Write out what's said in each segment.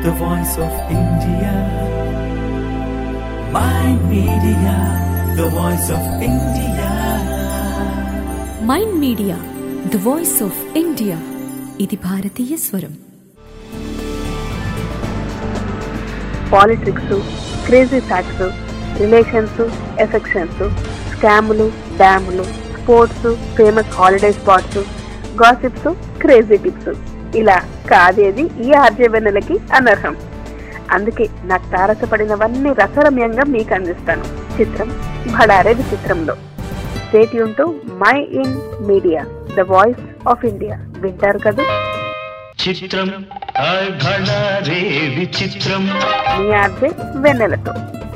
the voice of India. Mind Media, the voice of India. Mind Media the voice of India. ఇది భారతీయ స్వరం. Politics, crazy facts, relations, affections, స్కాములు, డ్యాములు, sports, famous holiday spots, gossips, crazy tips, ఇలా కాదేది ఈ ఆర్జవెన్నెలకి అనర్హం. అందుకే నాకు తారసపడినవన్నీ రసరమ్యంగా మీకు అందిస్తాను. చిత్రం భడారే విచిత్రంలో. Stay tune to Mind Media, the voice of India. వింటారు కదా? చిత్రం భడారే విచిత్రం. మీ ఆర్జే వెన్నెలతో.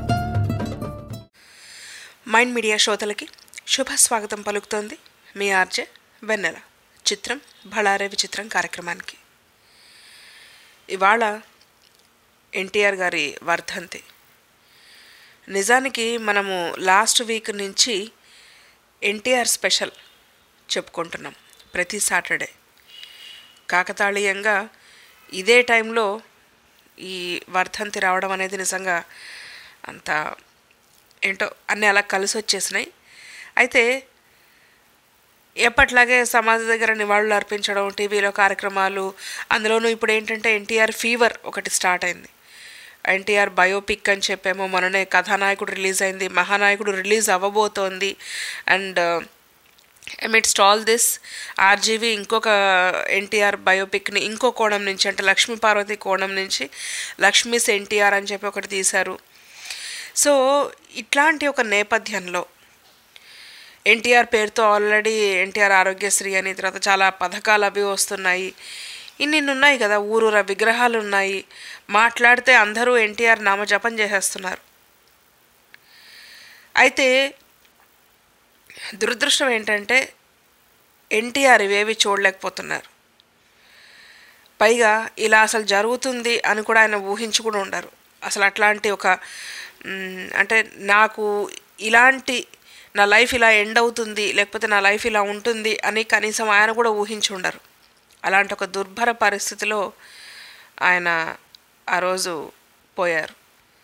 మైండ్ మీడియా శ్రోతలకి శుభ స్వాగతం పలుకుతోంది మీ ఆర్జే వెన్నెల. చిత్రం భడారే విచిత్రం కార్యక్రమానికి. ఇవాళ ఎన్టీఆర్ గారి వర్ధంతి. నిజానికి మనము లాస్ట్ వీక్ నుంచి ఎన్టీఆర్ స్పెషల్ చెప్పుకుంటున్నాం ప్రతి సాటర్డే. కాకతాళీయంగా ఇదే టైంలో ఈ వర్ధంతి రావడం అనేది నిజంగా అంత ఏంటో అన్నీ అలా కలిసి వచ్చేసినాయి. అయితే ఎప్పట్లాగే సమాధి దగ్గర నివాళులు అర్పించడం, టీవీలో కార్యక్రమాలు, అందులోనూ ఇప్పుడు ఏంటంటే ఎన్టీఆర్ ఫీవర్ ఒకటి స్టార్ట్ అయింది. ఎన్టీఆర్ బయోపిక్ అని చెప్పేమో మొన్ననే కథానాయకుడు రిలీజ్ అయింది, మహానాయకుడు రిలీజ్ అవ్వబోతోంది. And amidst all this RGV ఇంకొక ఎన్టీఆర్ బయోపిక్ని ఇంకో కోణం నుంచి, అంటే లక్ష్మీ పార్వతి కోణం నుంచి లక్ష్మీస్ ఎన్టీఆర్ అని చెప్పి ఒకటి తీశారు. సో ఇట్లాంటి ఒక నేపథ్యంలో ఎన్టీఆర్ పేరుతో ఆల్రెడీ ఎన్టీఆర్ ఆరోగ్యశ్రీ అని, తర్వాత చాలా పథకాలు అవి వస్తున్నాయి. ఇన్ని ఉన్నాయి కదా, ఊరూర విగ్రహాలు ఉన్నాయి. మాట్లాడితే అందరూ ఎన్టీఆర్ నామజపం చేసేస్తున్నారు. అయితే దురదృష్టం ఏంటంటే ఎన్టీఆర్ ఇవేవి చూడలేకపోతున్నారు. పైగా ఇలా అసలు జరుగుతుంది అని కూడా ఆయన ఊహించి కూడా ఉండరు. అసలు అట్లాంటి ఒక అంటే నాకు ఇలాంటి నా లైఫ్ ఇలా ఎండ్ అవుతుంది, లేకపోతే నా లైఫ్ ఇలా ఉంటుంది అని కనీసం ఆయన కూడా ఊహించి ఉండరు. అలాంటి ఒక దుర్భర పరిస్థితిలో ఆయన ఆ రోజు పోయారు.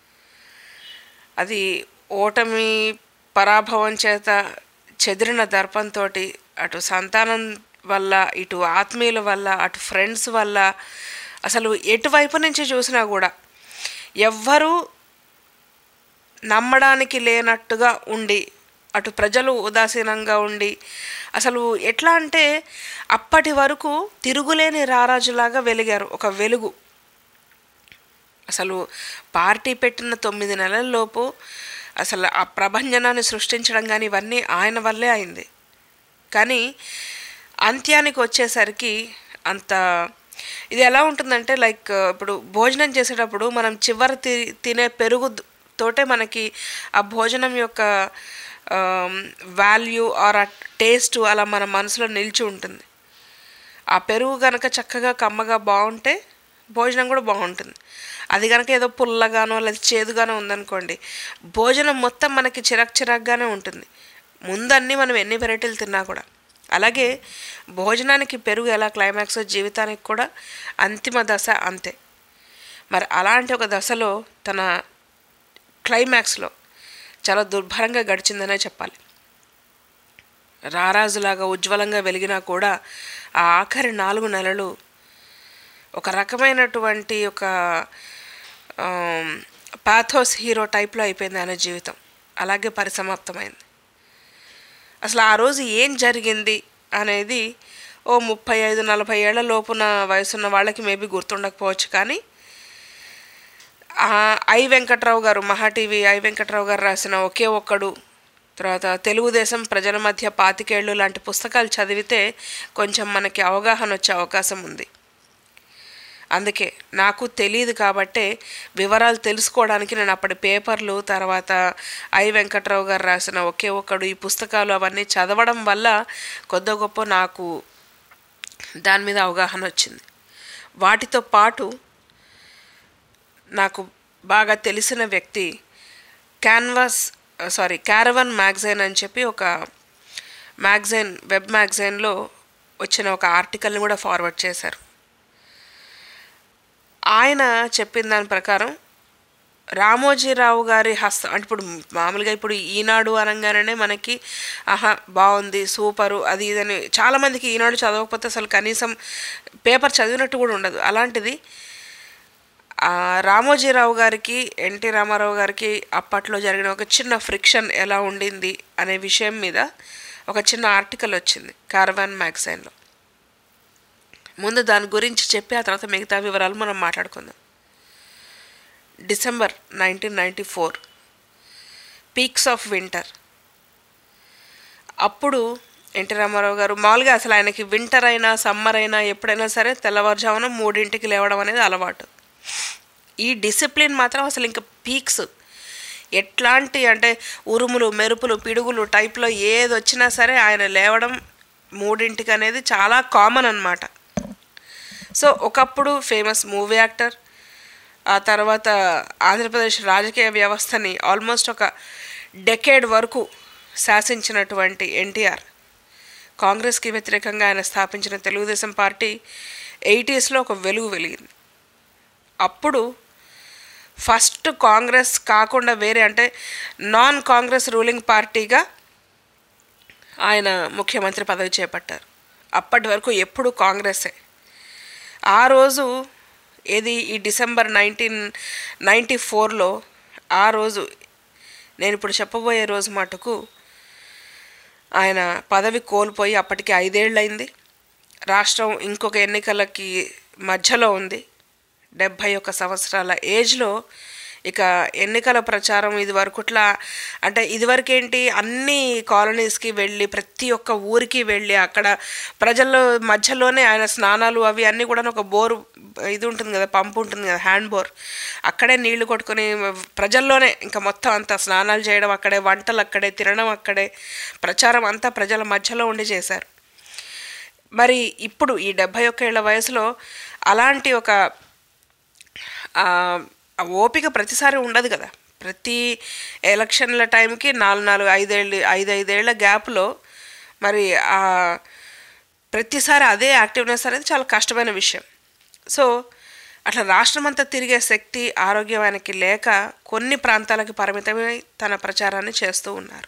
అది ఓటమి పరాభవం చేత చెదిరిన దర్పంతో, అటు సంతానం వల్ల, ఇటు ఆత్మీయుల వల్ల, అటు ఫ్రెండ్స్ వల్ల, అసలు ఎటువైపు నుంచి చూసినా కూడా ఎవ్వరూ నమ్మడానికి లేనట్టుగా ఉండి, అటు ప్రజలు ఉదాసీనంగా ఉండి, అసలు ఎట్లా అంటే అప్పటి వరకు తిరుగులేని రారాజులాగా వెలిగారు. ఒక వెలుగు. అసలు పార్టీ పెట్టిన 9 నెలల్లోపు అసలు ఆ ప్రభంజనాన్ని సృష్టించడం కానీ ఇవన్నీ ఆయన వల్లే అయింది. కానీ అంత్యానికి వచ్చేసరికి అంత ఇది ఎలా ఉంటుందంటే, లైక్ ఇప్పుడు భోజనం చేసేటప్పుడు మనం చివరి తినే పెరుగు తోటే మనకి ఆ భోజనం యొక్క వాల్యూ ఆర్ ఆ టేస్ట్ అలా మన మనసులో నిలిచి ఉంటుంది. ఆ పెరుగు కనుక చక్కగా కమ్మగా బాగుంటే భోజనం కూడా బాగుంటుంది. అది కనుక ఏదో పుల్లగానో లేదా చేదుగానో ఉందనుకోండి, భోజనం మొత్తం మనకి చిరాగ్గానే ఉంటుంది, ముందన్నీ మనం ఎన్ని వెరైటీలు తిన్నా కూడా. అలాగే భోజనానికి పెరుగు ఎలా క్లైమాక్స్, జీవితానికి కూడా అంతిమ దశ అంతే. మరి అలాంటి ఒక దశలో తన క్లైమాక్స్లో చాలా దుర్భరంగా గడిచిందనే చెప్పాలి. రారాజులాగా ఉజ్వలంగా వెలిగినా కూడా ఆ ఆఖరి 4 నెలలు ఒక రకమైనటువంటి ఒక పాథోస్ హీరో టైప్లో అయిపోయింది ఆయన జీవితం. అలాగే పరిసమాప్తమైంది. అసలు ఆ రోజు ఏం జరిగింది అనేది 35-40 ఏళ్ల లోపున వయసున్న వాళ్ళకి మేబీ గుర్తుండకపోవచ్చు. కానీ ఐ వెంకట్రావు గారు, మహా టీవీ ఐ వెంకట్రావు గారు రాసిన ఒకే ఒక్కడు, తర్వాత తెలుగుదేశం ప్రజల మధ్య 25 ఏళ్ళు లాంటి పుస్తకాలు చదివితే కొంచెం మనకి అవగాహన వచ్చే అవకాశం ఉంది. అందుకే నాకు తెలియదు కాబట్టే వివరాలు తెలుసుకోవడానికి నేను అప్పటి పేపర్లు, తర్వాత ఐ వెంకట్రావు గారు రాసిన ఒకే ఒక్కడు, ఈ పుస్తకాలు అవన్నీ చదవడం వల్ల కొద్ది గొప్ప నాకు దాని మీద అవగాహన వచ్చింది. వాటితో పాటు నాకు బాగా తెలిసిన వ్యక్తి క్యారవన్ మ్యాగజైన్ అని చెప్పి ఒక మ్యాగజైన్, వెబ్ మ్యాగజైన్లో వచ్చిన ఒక ఆర్టికల్ని కూడా ఫార్వర్డ్ చేశారు. ఆయన చెప్పిన దాని ప్రకారం రామోజీరావు గారి హస్తం అంటే ఇప్పుడు మామూలుగా ఇప్పుడు ఈనాడు అనగానే మనకి ఆహా బాగుంది సూపరు అది ఇదని చాలామందికి ఈనాడు చదవకపోతే అసలు కనీసం పేపర్ చదివినట్టు కూడా ఉండదు. అలాంటిది రామోజీరావు గారికి ఎన్టీ రామారావు గారికి అప్పట్లో జరిగిన ఒక చిన్న ఫ్రిక్షన్ ఎలా ఉండింది అనే విషయం మీద ఒక చిన్న ఆర్టికల్ వచ్చింది కారవాన్ మ్యాగజైన్లో. ముందు దాని గురించి చెప్పి ఆ తర్వాత మిగతా వివరాలు మనం మాట్లాడుకుందాం. December 1994 peaks of winter. అప్పుడు ఎన్టీ రామారావు గారు మామూలుగా అసలు ఆయనకి వింటర్ అయినా సమ్మర్ అయినా ఎప్పుడైనా సరే తెల్లవారుజామున 3ంటికి లేవడం అనేది అలవాటు. ఈ డిసిప్లిన్ మాత్రం అసలు ఇంకా పీక్స్. ఎట్లాంటి అంటే ఉరుములు మెరుపులు పిడుగులు టైప్లో ఏది వచ్చినా సరే ఆయన లేవడం 3ంటికి అనేది చాలా కామన్ అన్నమాట. సో ఒకప్పుడు ఫేమస్ మూవీ యాక్టర్, ఆ తర్వాత ఆంధ్రప్రదేశ్ రాజకీయ వ్యవస్థని ఆల్మోస్ట్ ఒక డెకేడ్ వరకు శాసించినటువంటి ఎన్టీఆర్, కాంగ్రెస్కి వ్యతిరేకంగా ఆయన స్థాపించిన తెలుగుదేశం పార్టీ 80sలో ఒక వెలుగు వెలిగింది. అప్పుడు ఫస్ట్ కాంగ్రెస్ కాకుండా వేరే అంటే నాన్ కాంగ్రెస్ రూలింగ్ పార్టీగా ఆయన ముఖ్యమంత్రి పదవి చేపట్టారు. అప్పటి వరకు ఎప్పుడు కాంగ్రెసే. ఆ రోజు ఏది ఈ డిసెంబర్ 1994లో ఆ రోజు నేను ఇప్పుడు చెప్పబోయే రోజు మటుకు ఆయన పదవి కోల్పోయి అప్పటికి 5 ఏళ్ళు అయింది. రాష్ట్రం ఇంకొక ఎన్నికలకి మధ్యలో ఉంది. 71 సంవత్సరాల ఏజ్లో ఇక ఎన్నికల ప్రచారం ఇదివరకుట్లా అంటే ఇదివరకేంటి అన్ని కాలనీస్కి వెళ్ళి ప్రతి ఒక్క ఊరికి వెళ్ళి అక్కడ ప్రజల మధ్యలోనే ఆయన స్నానాలు అవి అన్నీ కూడా ఒక బోరు ఇది ఉంటుంది కదా, పంపు ఉంటుంది కదా, హ్యాండ్ బోర్, అక్కడే నీళ్లు కొట్టుకొని ప్రజల్లోనే ఇంకా మొత్తం అంతా స్నానాలు చేయడం అక్కడే, వంటలు అక్కడే, తినడం అక్కడే, ప్రచారం అంతా ప్రజల మధ్యలో ఉండి చేశారు. మరి ఇప్పుడు ఈ 71 ఏళ్ల వయసులో అలాంటి ఒక ఓపిక ప్రతిసారి ఉండదు కదా. ప్రతి ఎలక్షన్ల టైంకి 5 ఏళ్ల గ్యాప్లో మరి ప్రతిసారి అదే యాక్టివ్నెస్ అనేది చాలా కష్టమైన విషయం. సో అట్లా రాష్ట్రం అంతా తిరిగే శక్తి ఆరోగ్యం ఆయనకి లేక కొన్ని ప్రాంతాలకు పరిమితమై తన ప్రచారాన్ని చేస్తూ ఉన్నారు.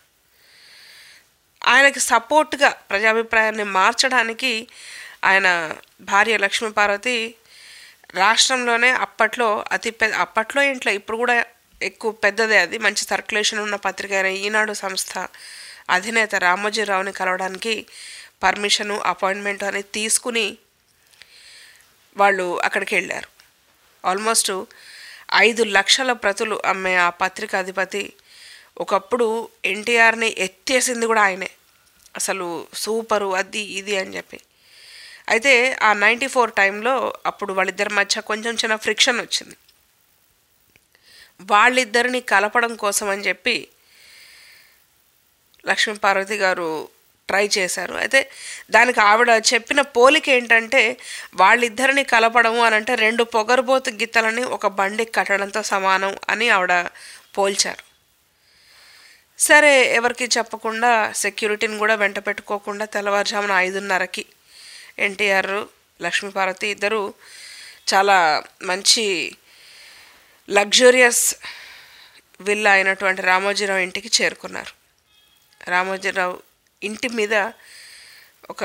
ఆయనకి సపోర్ట్గా ప్రజాభిప్రాయాన్ని మార్చడానికి ఆయన భార్య లక్ష్మీపార్వతి రాష్ట్రంలోనే అప్పట్లో అప్పట్లో ఇంట్లో ఇప్పుడు కూడా ఎక్కువ పెద్దదే, అది మంచి సర్క్యులేషన్ ఉన్న పత్రిక అయిన ఈనాడు సంస్థ అధినేత రామోజీరావుని కలవడానికి పర్మిషను అపాయింట్మెంట్ అనేది తీసుకుని వాళ్ళు అక్కడికి వెళ్ళారు. ఆల్మోస్ట్ 5 లక్షల ప్రతులు అమ్మే ఆ పత్రిక అధిపతి ఒకప్పుడు ఎన్టీఆర్ని ఎత్తేసింది కూడా ఆయనే, అసలు సూపరు అది ఇది అని చెప్పి. అయితే ఆ 94 టైంలో అప్పుడు వాళ్ళిద్దరి మధ్య కొంచెం చిన్న ఫ్రిక్షన్ వచ్చింది. వాళ్ళిద్దరిని కలపడం కోసం అని చెప్పి లక్ష్మీపార్వతి గారు ట్రై చేశారు. అయితే దానికి ఆవిడ చెప్పిన పోలిక ఏంటంటే వాళ్ళిద్దరిని కలపడము అని అంటే 2 పొగరుబోతు గిత్తలని ఒక బండి కట్టడంతో సమానం అని ఆవిడ పోల్చారు. సరే ఎవరికి చెప్పకుండా సెక్యూరిటీని కూడా వెంట పెట్టుకోకుండా తెల్లవారుజామున 5:30కి ఎన్టీఆర్ లక్ష్మీపార్వతి ఇద్దరు చాలా మంచి లగ్జూరియస్ విల్లా అయినటువంటి రామోజీరావు ఇంటికి చేరుకున్నారు. రామోజీరావు ఇంటి మీద ఒక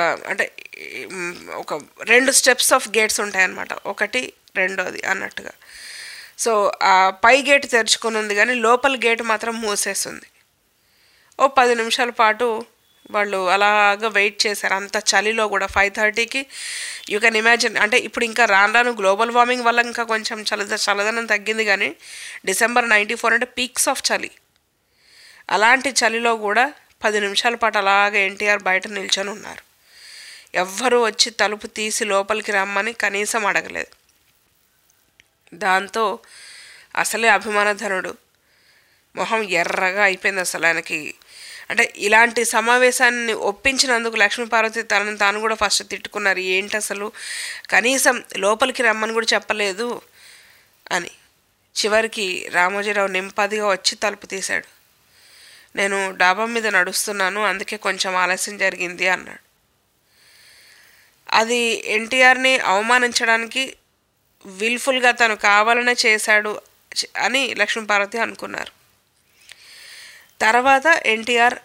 2 స్టెప్స్ ఆఫ్ గేట్స్ ఉంటాయన్నమాట, 1, 2 అన్నట్టుగా. సో ఆ పై గేట్ తెరుచుకొని ఉంది కానీ లోపల గేట్ మాత్రం మూసేస్తుంది. ఓ 10 నిమిషాల పాటు వాళ్ళు అలాగా వెయిట్ చేశారు, అంత చలిలో కూడా. 5:30కి యూ కెన్ ఇమాజిన్, అంటే ఇప్పుడు ఇంకా రాను గ్లోబల్ వార్మింగ్ వల్ల ఇంకా కొంచెం చల్లదనం తగ్గింది కానీ డిసెంబర్ 94 అంటే పీక్స్ ఆఫ్ చలి. అలాంటి చలిలో కూడా 10 నిమిషాల పాటు అలాగే ఎన్టీఆర్ బయట నిల్చొని ఉన్నారు. ఎవ్వరూ వచ్చి తలుపు తీసి లోపలికి రమ్మని కనీసం అడగలేదు. దాంతో అసలే అభిమానధనుడు మొహం ఎర్రగా అయిపోయింది అసలు ఆయనకి. అంటే ఇలాంటి సమావేశాన్ని ఒప్పించినందుకు లక్ష్మీపార్వతి తనని తాను కూడా ఫస్ట్ తిట్టుకున్నారు, ఏంటి అసలు కనీసం లోపలికి రమ్మని కూడా చెప్పలేదు అని. చివరికి రామోజీరావు నింపదిగా వచ్చి తలుపు తీశాడు. నేను డాబా మీద నడుస్తున్నాను, అందుకే కొంచెం ఆలస్యం జరిగింది అన్నాడు. అది ఎన్టీఆర్ని అవమానించడానికి విల్ఫుల్గా తను కావాలనే చేశాడు అని లక్ష్మీపార్వతి అనుకున్నారు. తర్వాత ఎన్టీఆర్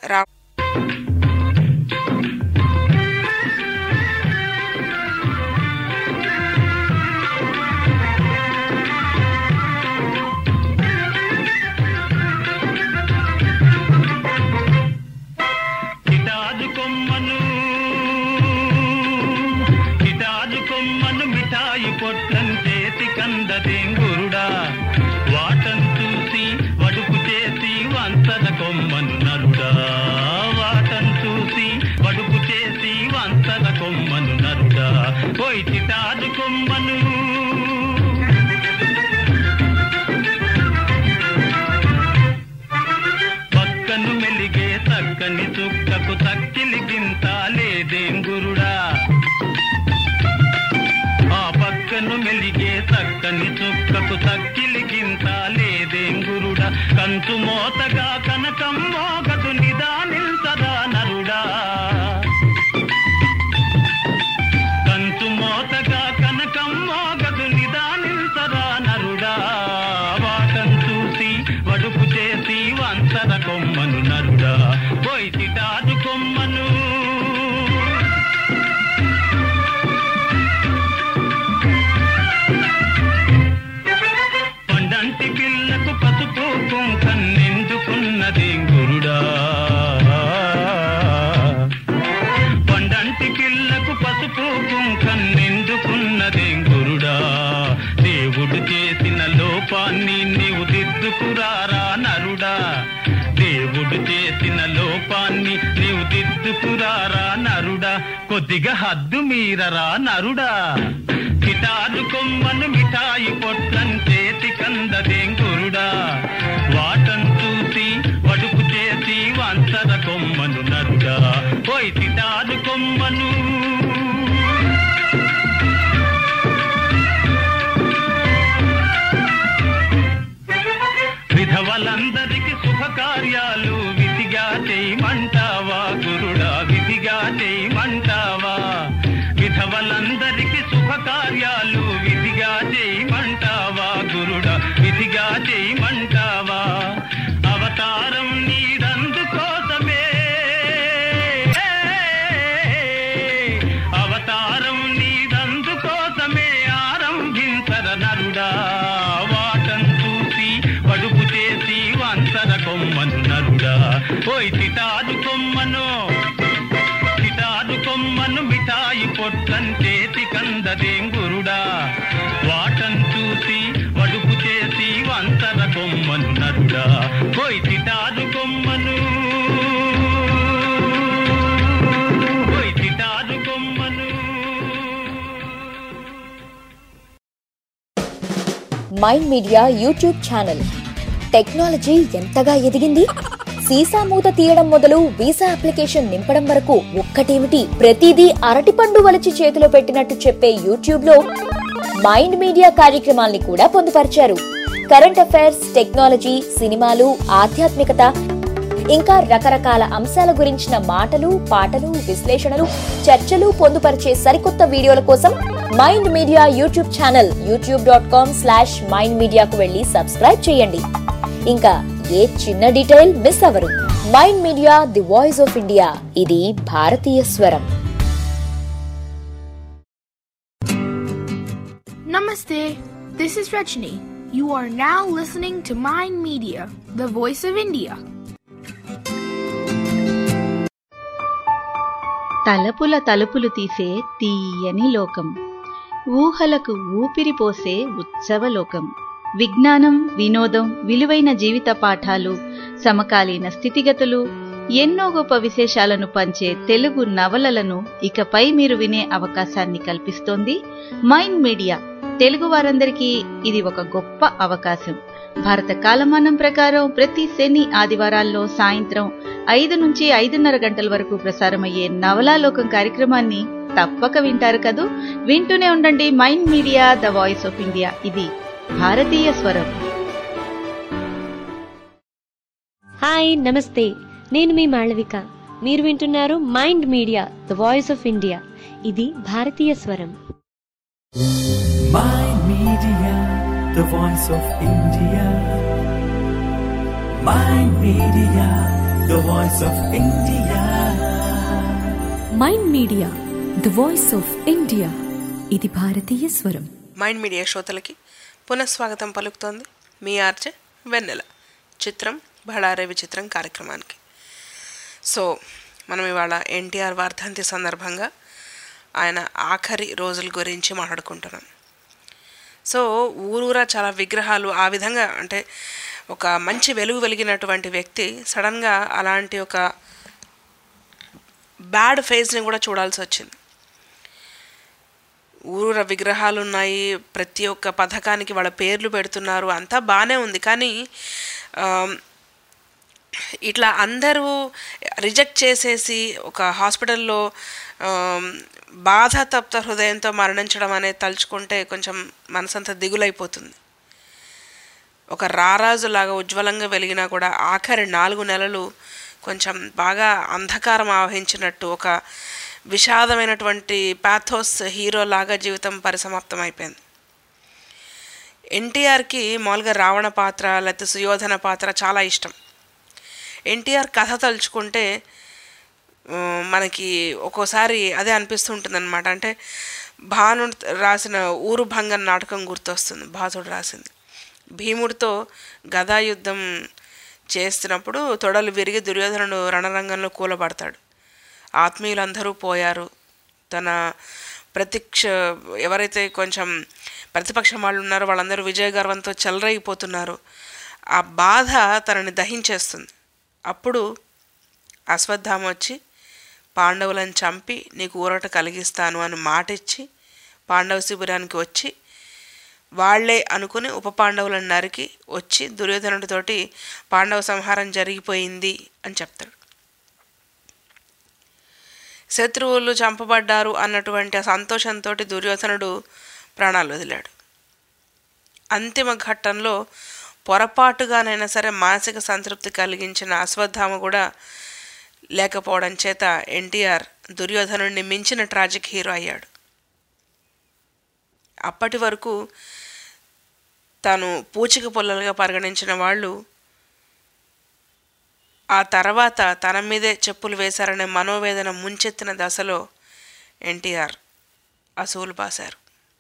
పొట్లంచేతి కందదేంగురుడా వాటను చూసి వడుపు చేసి వంతన కొమ్మను నరుడా వాటను చూసి వడుపు చేసి వంతన కొమ్మను నరుడా పోయి చిటాదు కొమ్మను పక్కను మెలిగే తక్కని చుక్కకు తక్కిలి గింత లేదేంగురుడా పక్కను మెలిగే చక్కని చుక్కకు తక్కిలి గింత లేదేంగురుడా కంచు మోతగా కనకం మోగదు నిదానిల్సదా నరుడా కంచు మోతగా కనకం మోగదు నిదానిల్సదా నరుడా వాటను చూసి వడుపు చేసి వంతర కొమ్మను నరుడా పోయి చిటాదు కొమ్మను పిల్లకు పసుపు కుంకన్నెందుకున్నదేంగురుడా పండంటి పిల్లకు పసుపు కుంకన్నెందుకున్నదేంగురుడా దేవుడు చేసిన లోపాన్ని నీవు దిద్దుకురారా నరుడా దేవుడు చేసిన లోపాన్ని నీవు దిద్దుకురారా నరుడా కొద్దిగా హద్దు మీరరా నరుడా కిటారు కొమ్మను మిఠాయి పొట్లను చేతి కందదేంగురుడా వాటను చూసి వడుపు చేసి వంతర కొమ్మను నరుడా పోయి కిటారు కొమ్మను విధవలందరికి శుభకార్యాలు విధిగా చేయమంటావా గురుడా విధిగా చేయమంటావా విధవలందరికి శుభకార్యాలు విధిగా చేయమంటావా గురుడా విధిగా చేయమంటావా అవతారం నీదందుకోసమే అవతారం నీదందుకోసమే ఆరంభించర నరుడా వాటను చూసి వడుపు చేసి వంతర కొమ్మను నరుడా పోయి చిటాదు కొమ్మను చిటాదు కొమ్మను మిఠాయి పొట్లంచేతి కందదేంగురుడా వాటను చూసి వడుపు చేసి వంతర కొమ్మను నరుడా పోయి చిటాదు కొమ్మను పోయి చిటాదు కొమ్మను. Mind Media YouTube channel technology ఎంతగా ఎదిగింది. సీసా మూత తీయడం మొదలు వీసా అప్లికేషన్ నింపడం వరకు ఒక్కటేమిటి ప్రతిదీ అరటిపండు వలిచి చేతిలో పెట్టినట్టు చెప్పే యూట్యూబ్ లో మైండ్ మీడియా కార్యక్రమాల్ని కూడా పొందుపరిచారు. కరెంట్ అఫైర్స్, టెక్నాలజీ, సినిమాలు, ఆధ్యాత్మికత, ఇంకా రకరకాల అంశాల గురించిన మాటలు, పాటలు, విశ్లేషణలు, చర్చలు పొందుపరిచే సరికొత్త వీడియోల కోసం mind Media YouTube channel youtube.com/mindmedia కు వెళ్లి సబ్స్క్రైబ్ చేయండి. ఇంకా ఏ చిన్న డీటెయిల్ మిస్ అవ్వరు. Mind Media, the voice of India. ఇది భారతీయ స్వరం. Namaste. This is Rajni. You are now listening to Mind Media, the voice of India. తలపుల తలుపులు తీసే తీయని లోకం, ఊహలకు ఊపిరి పోసే ఉత్సవలోకం. విజ్ఞానం, వినోదం, విలువైన జీవిత పాఠాలు, సమకాలీన స్థితిగతులు, ఎన్నో గొప్ప విశేషాలను పంచే తెలుగు నవలలను ఇకపై మీరు వినే అవకాశాన్ని కల్పిస్తోంది మైండ్ మీడియా. తెలుగు వారందరికీ ఇది ఒక గొప్ప అవకాశం. భారత కాలమానం ప్రకారం ప్రతి శని, ఆదివారాల్లో సాయంత్రం 5 నుంచి 5:30 గంటల వరకు ప్రసారమయ్యే నవలాలోకం కార్యక్రమాన్ని తప్పక వింటారు కదూ. వింటూనే ఉండండి Mind Media, the voice of India. ఇది భారతీయ స్వరం. హాయ్, నమస్తే. నేను మీ మాళవిక. మీరు వింటున్నారు Mind Media, the voice of India. ఇది భారతీయ స్వరం. Mind Media, the voice of India. Mind Media, the voice of India. Mind Media the voice of India, ఇది భారతీయ స్వరం. మైండ్ మీడియా శ్రోతలకి పునఃస్వాగతం పలుకుతోంది మీ ఆర్జే వెన్నెల. చిత్రం బళారే విచిత్రం కార్యక్రమానికి. సో మనం ఇవాళ ఎన్టీఆర్ వర్ధంతి సందర్భంగా ఆయన ఆఖరి రోజుల గురించి మాట్లాడుకుంటున్నాం. సో ఊరూరా చాలా విగ్రహాలు, ఆ విధంగా అంటే ఒక మంచి వెలుగు వెలిగినటువంటి వ్యక్తి సడన్గా అలాంటి ఒక బ్యాడ్ ఫేజ్ని కూడా చూడాల్సి వచ్చింది. ఊరూర విగ్రహాలు ఉన్నాయి, ప్రతి ఒక్క పథకానికి వాళ్ళ పేర్లు పెడుతున్నారు, అంతా బాగానే ఉంది. కానీ ఇట్లా అందరూ రిజెక్ట్ చేసేసి ఒక హాస్పిటల్లో బాధ తప్త హృదయంతో మరణించడం అనేది తలుచుకుంటే కొంచెం మనసంతా దిగులైపోతుంది. ఒక రారాజులాగా ఉజ్వలంగా వెలిగినా కూడా ఆఖరి 4 నెలలు కొంచెం బాగా అంధకారం ఆవహించినట్టు, ఒక విషాదమైనటువంటి పాథోస్ హీరోలాగా జీవితం పరిసమాప్తం అయిపోయింది. ఎన్టీఆర్కి మామూలుగా రావణ పాత్ర లేకపోతే సుయోధన పాత్ర చాలా ఇష్టం. ఎన్టీఆర్ కథ తలుచుకుంటే మనకి ఒక్కోసారి అదే అనిపిస్తుంటుంది అనమాట. అంటే భాను రాసిన ఊరు భంగం నాటకం గుర్తొస్తుంది, భాసుడు రాసింది. భీముడితో గదాయుద్ధం చేస్తున్నప్పుడు తొడలు విరిగి దుర్యోధనుడు రణరంగంలో కూలబడతాడు. ఆత్మీయులందరూ పోయారు, తన ఎవరైతే కొంచెం ప్రతిపక్షం వాళ్ళు ఉన్నారో వాళ్ళందరూ విజయగర్వంతో చెలరైపోతున్నారు. ఆ బాధ తనని దహించేస్తుంది. అప్పుడు అశ్వత్థామ వచ్చి పాండవులను చంపి నీకు ఊరట కలిగిస్తాను అని మాటిచ్చి పాండవ శిబిరానికి వచ్చి వాళ్లే అనుకుని ఉప పాండవులను నరికి వచ్చి దుర్యోధనుడితోటి పాండవ సంహారం జరిగిపోయింది అని చెప్తాడు. శత్రువులు చంపబడ్డారు అన్నటువంటి ఆ సంతోషంతో దుర్యోధనుడు ప్రాణాలు వదిలాడు. అంతిమ ఘట్టంలో పొరపాటుగానైనా సరే మానసిక సంతృప్తి కలిగించిన అశ్వత్థామ కూడా లేకపోవడం చేత ఎన్టీఆర్ దుర్యోధనుడిని మించిన ట్రాజిక్ హీరో అయ్యాడు. అప్పటి వరకు తాను పూచిక పుల్లలుగా పరిగణించిన వాళ్ళు ఆ తర్వాత తన మీదే చెప్పులు వేశారనే మనోవేదన ముంచెత్తిన దశలో ఎన్టీఆర్ అసూలు బాశారు.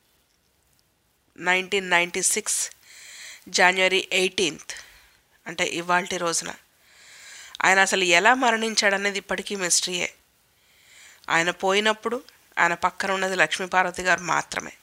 1996 జనవరి 18 అంటే ఇవాల్టి రోజున ఆయన అసలు ఎలా మరణించాడనేది ఇప్పటికీ మిస్టరీయే. ఆయన పోయినప్పుడు ఆయన పక్కన ఉన్నది లక్ష్మీపార్వతి గారు మాత్రమే.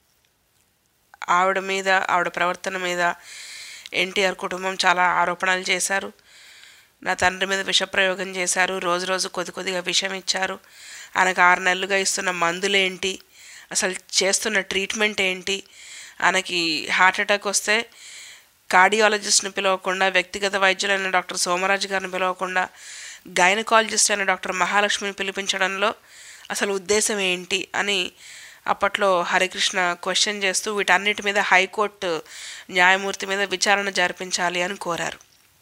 ఆవిడ ప్రవర్తన మీద ఎన్టీఆర్ కుటుంబం చాలా ఆరోపణలు చేశారు. నా తండ్రి మీద విషప్రయోగం చేశారు, రోజు రోజు కొద్దిగా విషం ఇచ్చారు, ఆయనకు 6 నెలలుగా ఇస్తున్న మందులేంటి, అసలు చేస్తున్న ట్రీట్మెంట్ ఏంటి, ఆయనకి హార్ట్ అటాక్ వస్తే కార్డియాలజిస్ట్ని పిలవకుండా, వ్యక్తిగత వైద్యులైన డాక్టర్ సోమరాజు గారిని పిలవకుండా, గైనకాలజిస్ట్ అయిన డాక్టర్ మహాలక్ష్మిని పిలిపించడంలో అసలు ఉద్దేశం ఏంటి అని అప్పట్లో హరికృష్ణ క్వశ్చన్ చేస్తూ వీటన్నిటి మీద హైకోర్టు న్యాయమూర్తి మీద విచారణ జరిపించాలి అని కోరారు.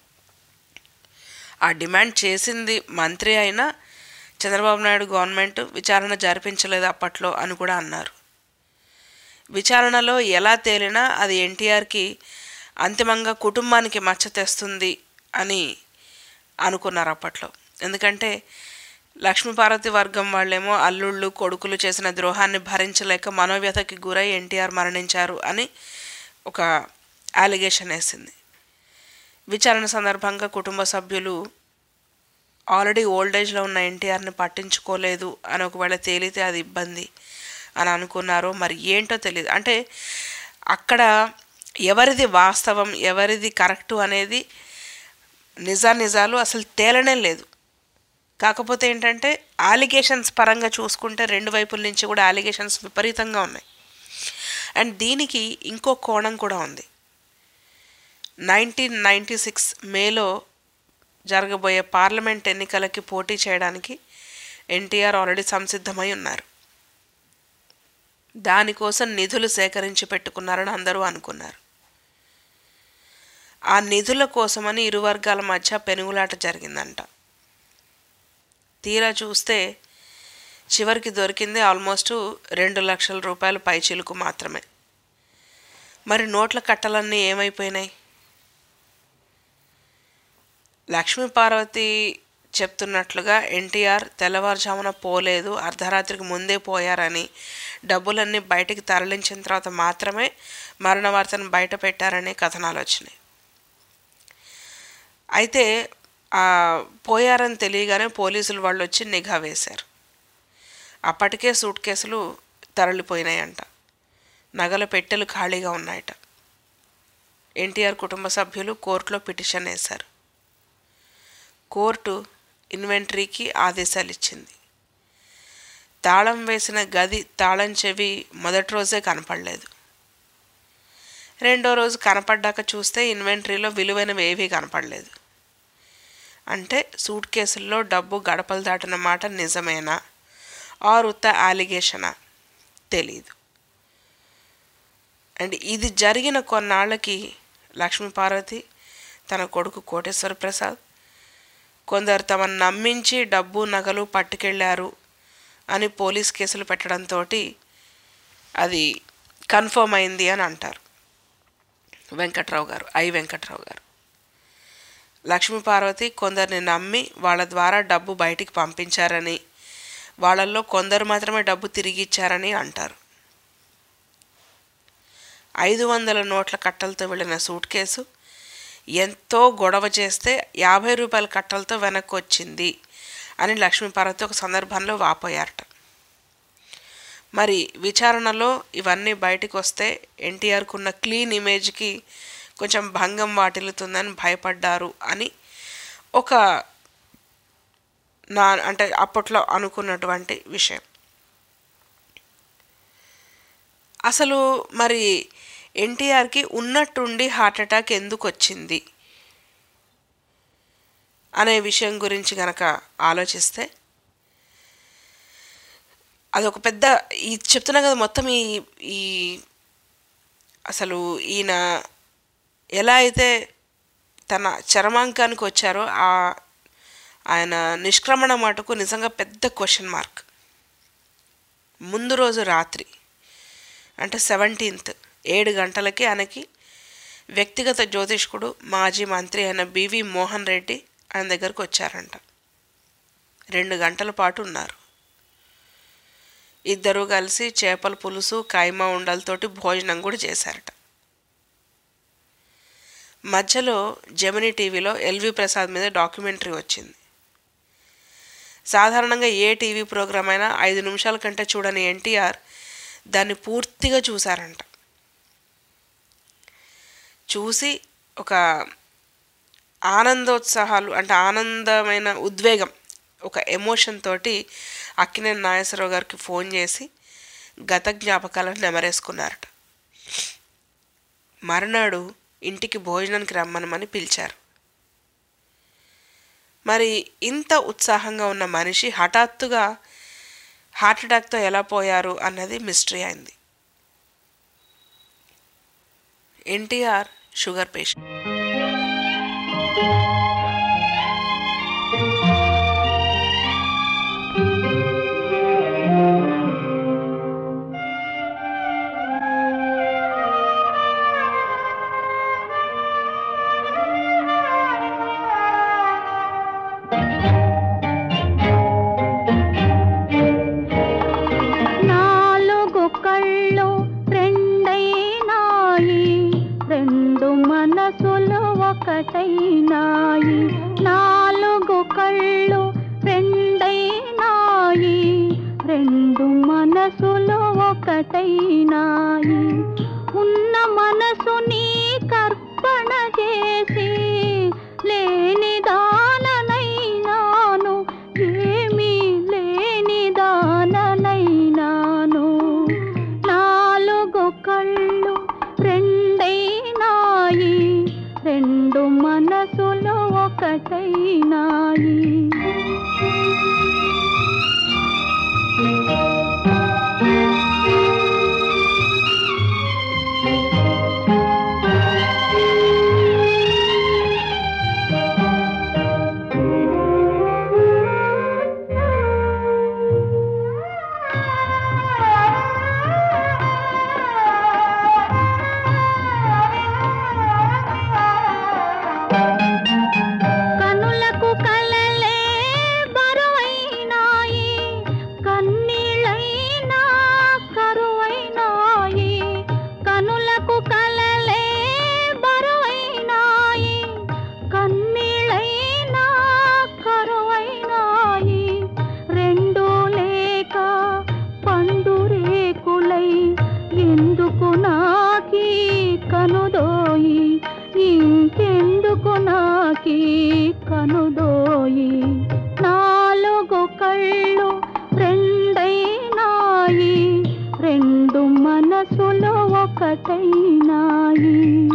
ఆ డిమాండ్ చేసింది మంత్రి అయినా చంద్రబాబు నాయుడు గవర్నమెంట్ విచారణ జరిపించలేదు అప్పట్లో అని కూడా అన్నారు. విచారణలో ఎలా తేలినా అది ఎన్టీఆర్కి అంతిమంగా కుటుంబానికి మచ్చ తెస్తుంది అని అనుకున్నారు అప్పట్లో. ఎందుకంటే లక్ష్మీపార్వతి వర్గం వాళ్ళేమో అల్లుళ్ళు కొడుకులు చేసిన ద్రోహాన్ని భరించలేక మనోవ్యతకి గురై ఎన్టీఆర్ మరణించారు అని ఒక అలిగేషన్ వేసింది. విచారణ సందర్భంగా కుటుంబ సభ్యులు ఆల్రెడీ ఓల్డేజ్లో ఉన్న ఎన్టీఆర్ని పట్టించుకోలేదు అని ఒకవేళ తేలితే అది ఇబ్బంది అని అనుకున్నారో మరి ఏంటో తెలియదు. అంటే అక్కడ ఎవరిది వాస్తవం ఎవరిది కరెక్టు అనేది నిజాలు అసలు తేలనే లేదు. కాకపోతే ఏంటంటే అలిగేషన్స్ పరంగా చూసుకుంటే 2 వైపుల నుంచి కూడా అలిగేషన్స్ విపరీతంగా ఉన్నాయి. అండ్ దీనికి ఇంకో కోణం కూడా ఉంది. 1996 మేలో జరగబోయే పార్లమెంట్ ఎన్నికలకి పోటీ చేయడానికి ఎన్టీఆర్ ఆల్రెడీ సంసిద్ధమై ఉన్నారు. దానికోసం నిధులు సేకరించి పెట్టుకున్నారని అందరూ అనుకున్నారు. ఆ నిధుల కోసమని ఇరు వర్గాల మధ్య పెనుగులాట జరిగిందంట. తీరా చూస్తే చివరికి దొరికింది ఆల్మోస్ట్ 2 లక్షల రూపాయల పైచిలుకు మాత్రమే. మరి నోట్ల కట్టలన్నీ ఏమైపోయినాయి? లక్ష్మీపార్వతి చెప్తున్నట్లుగా ఎన్టీఆర్ తెల్లవారుజామున పోలేదు, అర్ధరాత్రికి ముందే పోయారని, డబ్బులన్నీ బయటికి తరలించిన తర్వాత మాత్రమే మరణ వార్తను బయట పెట్టారని కథనాలు వచ్చినాయి. అయితే పోయారని తెలియగానే పోలీసులు వాళ్ళు వచ్చి నిఘా వేశారు. అప్పటికే సూట్ కేసులు తరలిపోయినాయంట, నగల పెట్టెలు ఖాళీగా ఉన్నాయట. ఎన్టీఆర్ కుటుంబ సభ్యులు కోర్టులో పిటిషన్ వేశారు. కోర్టు ఇన్వెంటరీకి ఆదేశాలు ఇచ్చింది. తాళం వేసిన గది తాళం చెవి మొదటి రోజే కనపడలేదు. రెండో రోజు కనపడ్డాక చూస్తే ఇన్వెంటరీలో విలువైనవి ఏవీ కనపడలేదు. అంటే సూట్ కేసుల్లో డబ్బు గడపలు దాటిన మాట నిజమేనా ఆర్ ఉత్త అలిగేషనా తెలీదు. అండ్ ఇది జరిగిన కొన్నాళ్ళకి లక్ష్మీపార్వతి, తన కొడుకు కోటేశ్వర ప్రసాద్, కొందరు తమను నమ్మించి డబ్బు నగలు పట్టుకెళ్ళారు అని పోలీస్ కేసులు పెట్టడంతో అది కన్ఫర్మ్ అయింది అని అంటారు వెంకట్రావు గారు. లక్ష్మీపార్వతి కొందరిని నమ్మి వాళ్ళ ద్వారా డబ్బు బయటికి పంపించారని, వాళ్ళల్లో కొందరు మాత్రమే డబ్బు తిరిగి ఇచ్చారని అంటారు. 500 నోట్ల కట్టలతో వెళ్ళిన సూట్ కేసు ఎంతో గొడవ చేస్తే 50 రూపాయల కట్టలతో వెనక్కి వచ్చింది అని లక్ష్మీపార్వతి ఒక సందర్భంలో వాపోయారట. మరి విచారణలో ఇవన్నీ బయటకు వస్తే ఎన్టీఆర్కు ఉన్న క్లీన్ ఇమేజ్కి కొంచెం భంగం వాటిల్లుతుందని భయపడ్డారు అని అంటే అప్పట్లో అనుకున్నటువంటి విషయం. అసలు మరి ఎన్టీఆర్కి ఉన్నట్టుండి హార్ట్ అటాక్ ఎందుకు వచ్చింది అనే విషయం గురించి కనుక ఆలోచిస్తే అదొక పెద్ద చెప్తున్నా కదా. మొత్తం ఈ అసలు ఈయన ఎలా అయితే తన చరమాంకానికి వచ్చారో ఆయన నిష్క్రమణ మటుకు నిజంగా పెద్ద క్వశ్చన్ మార్క్. ముందు రోజు రాత్రి అంటే 17th 7 గంటలకి ఆయనకి వ్యక్తిగత జ్యోతిష్కుడు మాజీ మంత్రి అయిన బివి మోహన్ రెడ్డి ఆయన దగ్గరకు వచ్చారంట. 2 గంటల పాటు ఉన్నారు. ఇద్దరూ కలిసి చేపల పులుసు కైమా ఉండలతోటి భోజనం కూడా చేశారట. మధ్యలో జెమినీ టీవీలో ఎల్వి ప్రసాద్ మీద డాక్యుమెంటరీ వచ్చింది. సాధారణంగా ఏ టీవీ ప్రోగ్రాం అయినా 5 నిమిషాల కంటే చూడని ఎన్టీఆర్ దాన్ని పూర్తిగా చూశారంట. చూసి ఒక ఆనందోత్సాహాలు అంటే ఆనందమైన ఉద్వేగం, ఒక ఎమోషన్ తోటి అక్కినేని నాగేశ్వరరావు గారికి ఫోన్ చేసి గత జ్ఞాపకాలను నెమరేసుకున్నారట. మరునాడు ఇంటికి భోజనానికి రమ్మనమని పిలిచారు. మరి ఇంత ఉత్సాహంగా ఉన్న మనిషి హఠాత్తుగా హార్ట్ అటాక్తో ఎలా పోయారు అన్నది మిస్టరీ అయింది. NTR sugar patient. నాలుగు కళ్ళు రెండైనాయి, రెండు మనసులు ఒకటైనాయి. ఉన్న మనసుని కర్పణ చేసి లేని దాననైనాను, ఏమీ లేని దాననైనాను. నాలుగు కళ్ళు రెండైనాయి, రెండు మనసులు ఒకటైనాయి. చెప్పాను దోయి నాలుగు కళ్ళు రెండైనాయి రెండు మనసులు ఒకటైనాయి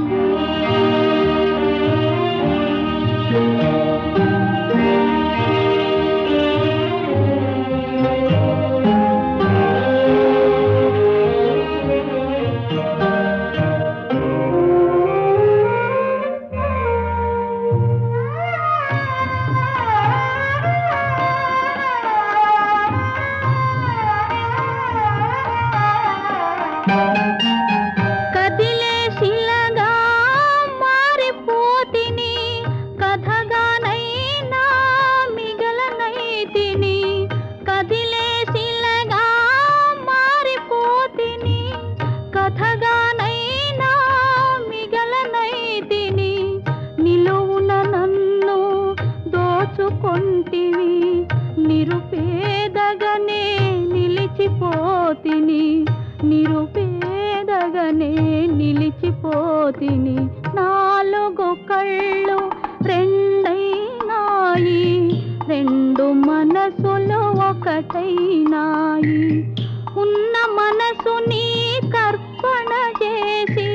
కదిలే శిలగా మారిపోతిని కథగానైనా మిగలనైతిని కదిలే శిలగా మారిపోతిని కథగానైనా మిగలనైతిని నిలువున నన్ను దోచుకొంటివి నిరుపేదగానే నిలిచిపోతిని నిరుపేదగానే నిలిచిపోతిని నాలుగు కళ్ళు రెండైనాయి రెండు మనసులు ఒకటైనాయి ఉన్న మనసుని కర్పణ చేసి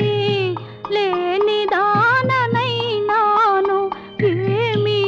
లేనిదాననైనాను ఏమీ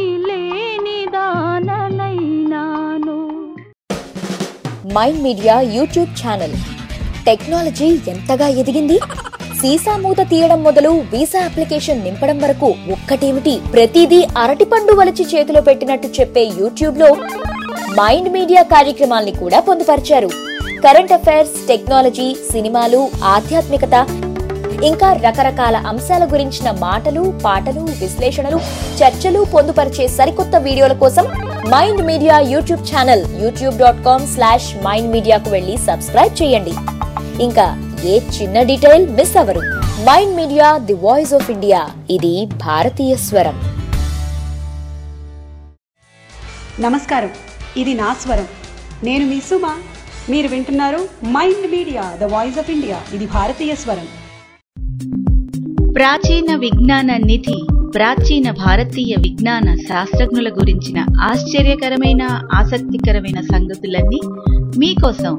లేనిదాననైనాను. Mind Media YouTube channel technology ఎంతగా ఎదిగింది. సీసా మూత తీయడం మొదలు వీసా అప్లికేషన్ నింపడం వరకు ఒక్కటేమిటి, ప్రతిదీ అరటిపండు వలిచి చేతిలో పెట్టినట్టు చెప్పే యూట్యూబ్ లో మైండ్ మీడియా కార్యక్రమాల్ని కూడా పొందుపరిచారు. కరెంట్ అఫైర్స్, టెక్నాలజీ, సినిమాలు, ఆధ్యాత్మికత, ఇంకా రకరకాల అంశాల గురించిన మాటలు, పాటలు, విశ్లేషణలు, చర్చలు పొందుపరిచే సరికొత్త వీడియోల కోసం mind Media YouTube channel youtube.com/mindmedia కు వెళ్లి సబ్స్క్రైబ్ చేయండి. ఇంకా ఏ చిన్న డీటెయిల్ మిస్ అవ్వరు. Mind Media, the voice of India. ఇది భారతీయ స్వరం. నమస్కారం, ఇది నా స్వరం. నేను మీ సుమ. మీరు వింటున్నారు Mind Media, the voice of India. ఇది భారతీయ స్వరం. ప్రాచీన విజ్ఞాన నిధి, ప్రాచీన భారతీయ విజ్ఞాన శాస్త్రజ్ఞుల గురించిన ఆశ్చర్యకరమైన ఆసక్తికరమైన సంగతులన్నీ మీకోసం.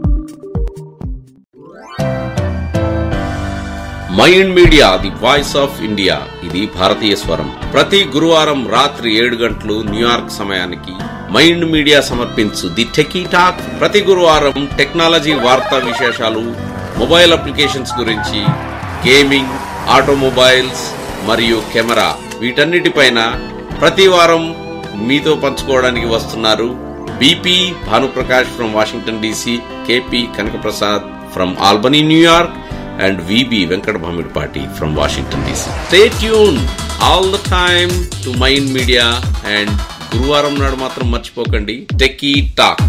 Mind Media, the voice of India. ఇది భారతీయ స్వరం. ప్రతి గురువారం రాత్రి 7 గంటలు న్యూయార్క్ సమయానికి మైండ్ మీడియా సమర్పించు ది టెకీ టాక్. ప్రతి గురువారం టెక్నాలజీ వార్తా విశేషాలు, మొబైల్ అప్లికేషన్స్ గురించి, గేమింగ్, ఆటోమొబైల్స్ మరియు కెమెరా, వీటన్నిటిపైన ప్రతి వారం మీతో పంచుకోవడానికి వస్తున్నారు BP Bhanuprakash from Washington DC, KP Kanakaprasad from Albany New York, and VB Venkat Bhamirpati from Washington DC. Stay tuned all the time to Mind Media, and గురువారం నాడు మాత్రం మర్చిపోకండి టెకీ టాక్.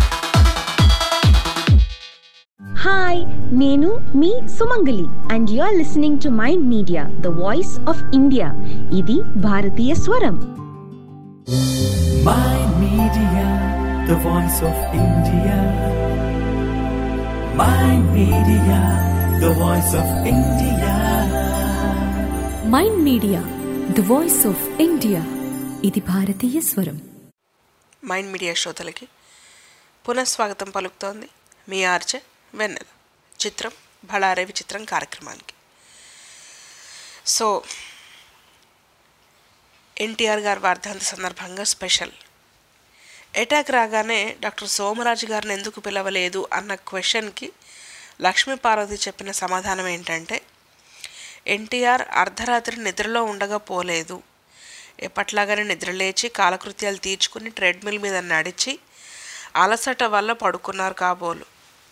హాయ్, నేను మీ Sumangali and you are listening to Mind Media, the voice of India. ఇది భారతీయ స్వరం. Mind Media, the voice of India. Mind Media, the voice of India. Mind Media, the voice of India. ఇది భారతీయ స్వరం. Mind Media శ్రోతలకి పునఃస్వాగతం పలుకుతోంది మీ RJ వెన్నెల. చిత్రం బళారే విచిత్రం కార్యక్రమానికి. సో ఎన్టీఆర్ గారి వర్ధంతి సందర్భంగా స్పెషల్. అటాక్ రాగానే డాక్టర్ సోమరాజు గారిని ఎందుకు పిలవలేదు అన్న క్వశ్చన్కి లక్ష్మీపార్వతి చెప్పిన సమాధానం ఏంటంటే, ఎన్టీఆర్ అర్ధరాత్రి నిద్రలో ఉండగా పోలేదు, ఎప్పట్లాగానే నిద్రలేచి కాలకృత్యాలు తీర్చుకుని ట్రెడ్మిల్ మీద నడిచి అలసట వల్ల పడుకున్నారు కాబోలు.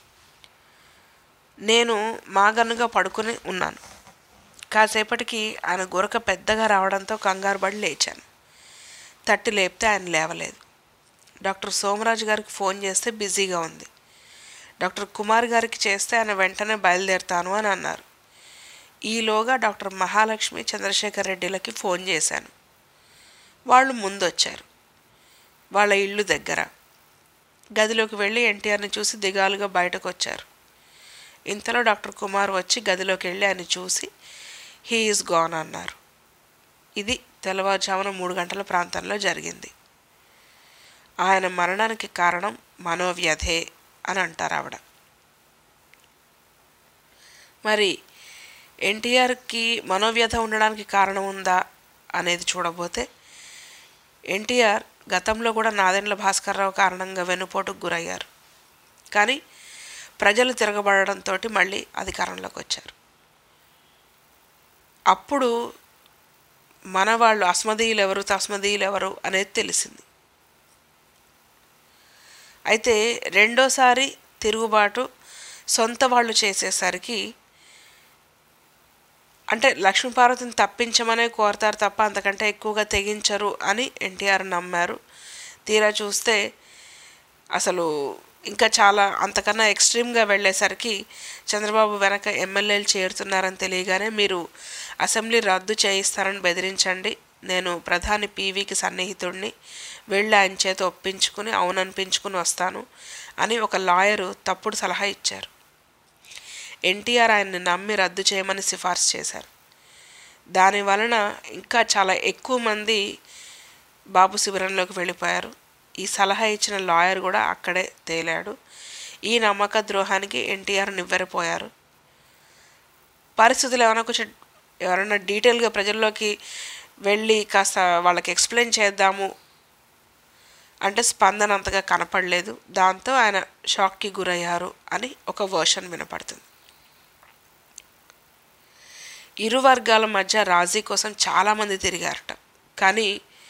నేను మాగన్నుగా పడుకుని ఉన్నాను. కాసేపటికి ఆయన గురక పెద్దగా రావడంతో కంగారు పడి లేచాను. తట్టి లేపితే ఆయన లేవలేదు. డాక్టర్ సోమరాజు గారికి ఫోన్ చేస్తే బిజీగా ఉంది. డాక్టర్ కుమార్ గారికి చేస్తే ఆయన వెంటనే బయలుదేరుతాను అని అన్నారు. ఈలోగా డాక్టర్ మహాలక్ష్మి, చంద్రశేఖర్ రెడ్డిలకి ఫోన్ చేశాను. వాళ్ళు ముందొచ్చారు. వాళ్ళ ఇల్లు దగ్గర. గదిలోకి వెళ్ళి ఎన్టీఆర్ని చూసి దిగాలుగా బయటకు వచ్చారు. ఇంతలో డాక్టర్ కుమార్ వచ్చి గదిలోకి వెళ్ళి ఆయన చూసి హీ ఈజ్ గాన్ అన్నారు. ఇది తెల్లవారుజామున 3 గంటల ప్రాంతంలో జరిగింది. ఆయన మరణానికి కారణం మనోవ్యధే అని అంటారు ఆవిడ. మరి ఎన్టీఆర్కి మనోవ్యధ ఉండడానికి కారణం ఉందా అనేది చూడబోతే, ఎన్టీఆర్ గతంలో కూడా నాదెండ్ల భాస్కర్రావు కారణంగా వెన్నుపోటుకు గురయ్యారు. కానీ ప్రజలు తిరగబడడంతో మళ్ళీ అధికారంలోకి వచ్చారు. అప్పుడు మన వాళ్ళు అస్మదీయులు ఎవరు తస్మదీయులు ఎవరు అనేది తెలిసింది. అయితే రెండోసారి తిరుగుబాటు సొంత వాళ్ళు చేసేసరికి, అంటే లక్ష్మీపార్వతిని తప్పించమనే కోరతారు తప్ప అంతకంటే ఎక్కువగా తెగించరు అని ఎన్టీఆర్ నమ్మారు. తీరా చూస్తే అసలు ఇంకా చాలా అంతకన్నా ఎక్స్ట్రీమ్గా వెళ్ళేసరికి చంద్రబాబు వెనక ఎమ్మెల్యేలు చేరుతున్నారని తెలియగానే, మీరు అసెంబ్లీ రద్దు చేయిస్తారని బెదిరించండి, నేను ప్రధాని పీవీకి సన్నిహితుడిని, వెళ్ళి ఆయన చేత ఒప్పించుకుని అవుననిపించుకుని వస్తాను అని ఒక లాయరు తప్పుడు సలహా ఇచ్చారు. ఎన్టీఆర్ ఆయన్ని నమ్మి రద్దు చేయమని సిఫార్సు చేశారు. దాని వలన ఇంకా చాలా ఎక్కువ మంది బాబు శిబిరంలోకి వెళ్ళిపోయారు. ఈ సలహా ఇచ్చిన లాయర్ కూడా అక్కడే తేలాడు. ఈ నమ్మక ద్రోహానికి ఎన్టీఆర్ నివ్వెరపోయారు. పరిస్థితులు ఎవరైనా డీటెయిల్గా ప్రజల్లోకి వెళ్ళి కాస్త వాళ్ళకి ఎక్స్ప్లెయిన్ చేద్దాము అంటే స్పందన అంతగా కనపడలేదు. దాంతో ఆయన షాక్కి గురయ్యారు అని ఒక వర్షన్ వినపడుతుంది. ఇరు వర్గాల మధ్య రాజీ కోసం చాలామంది తిరిగారట. కానీ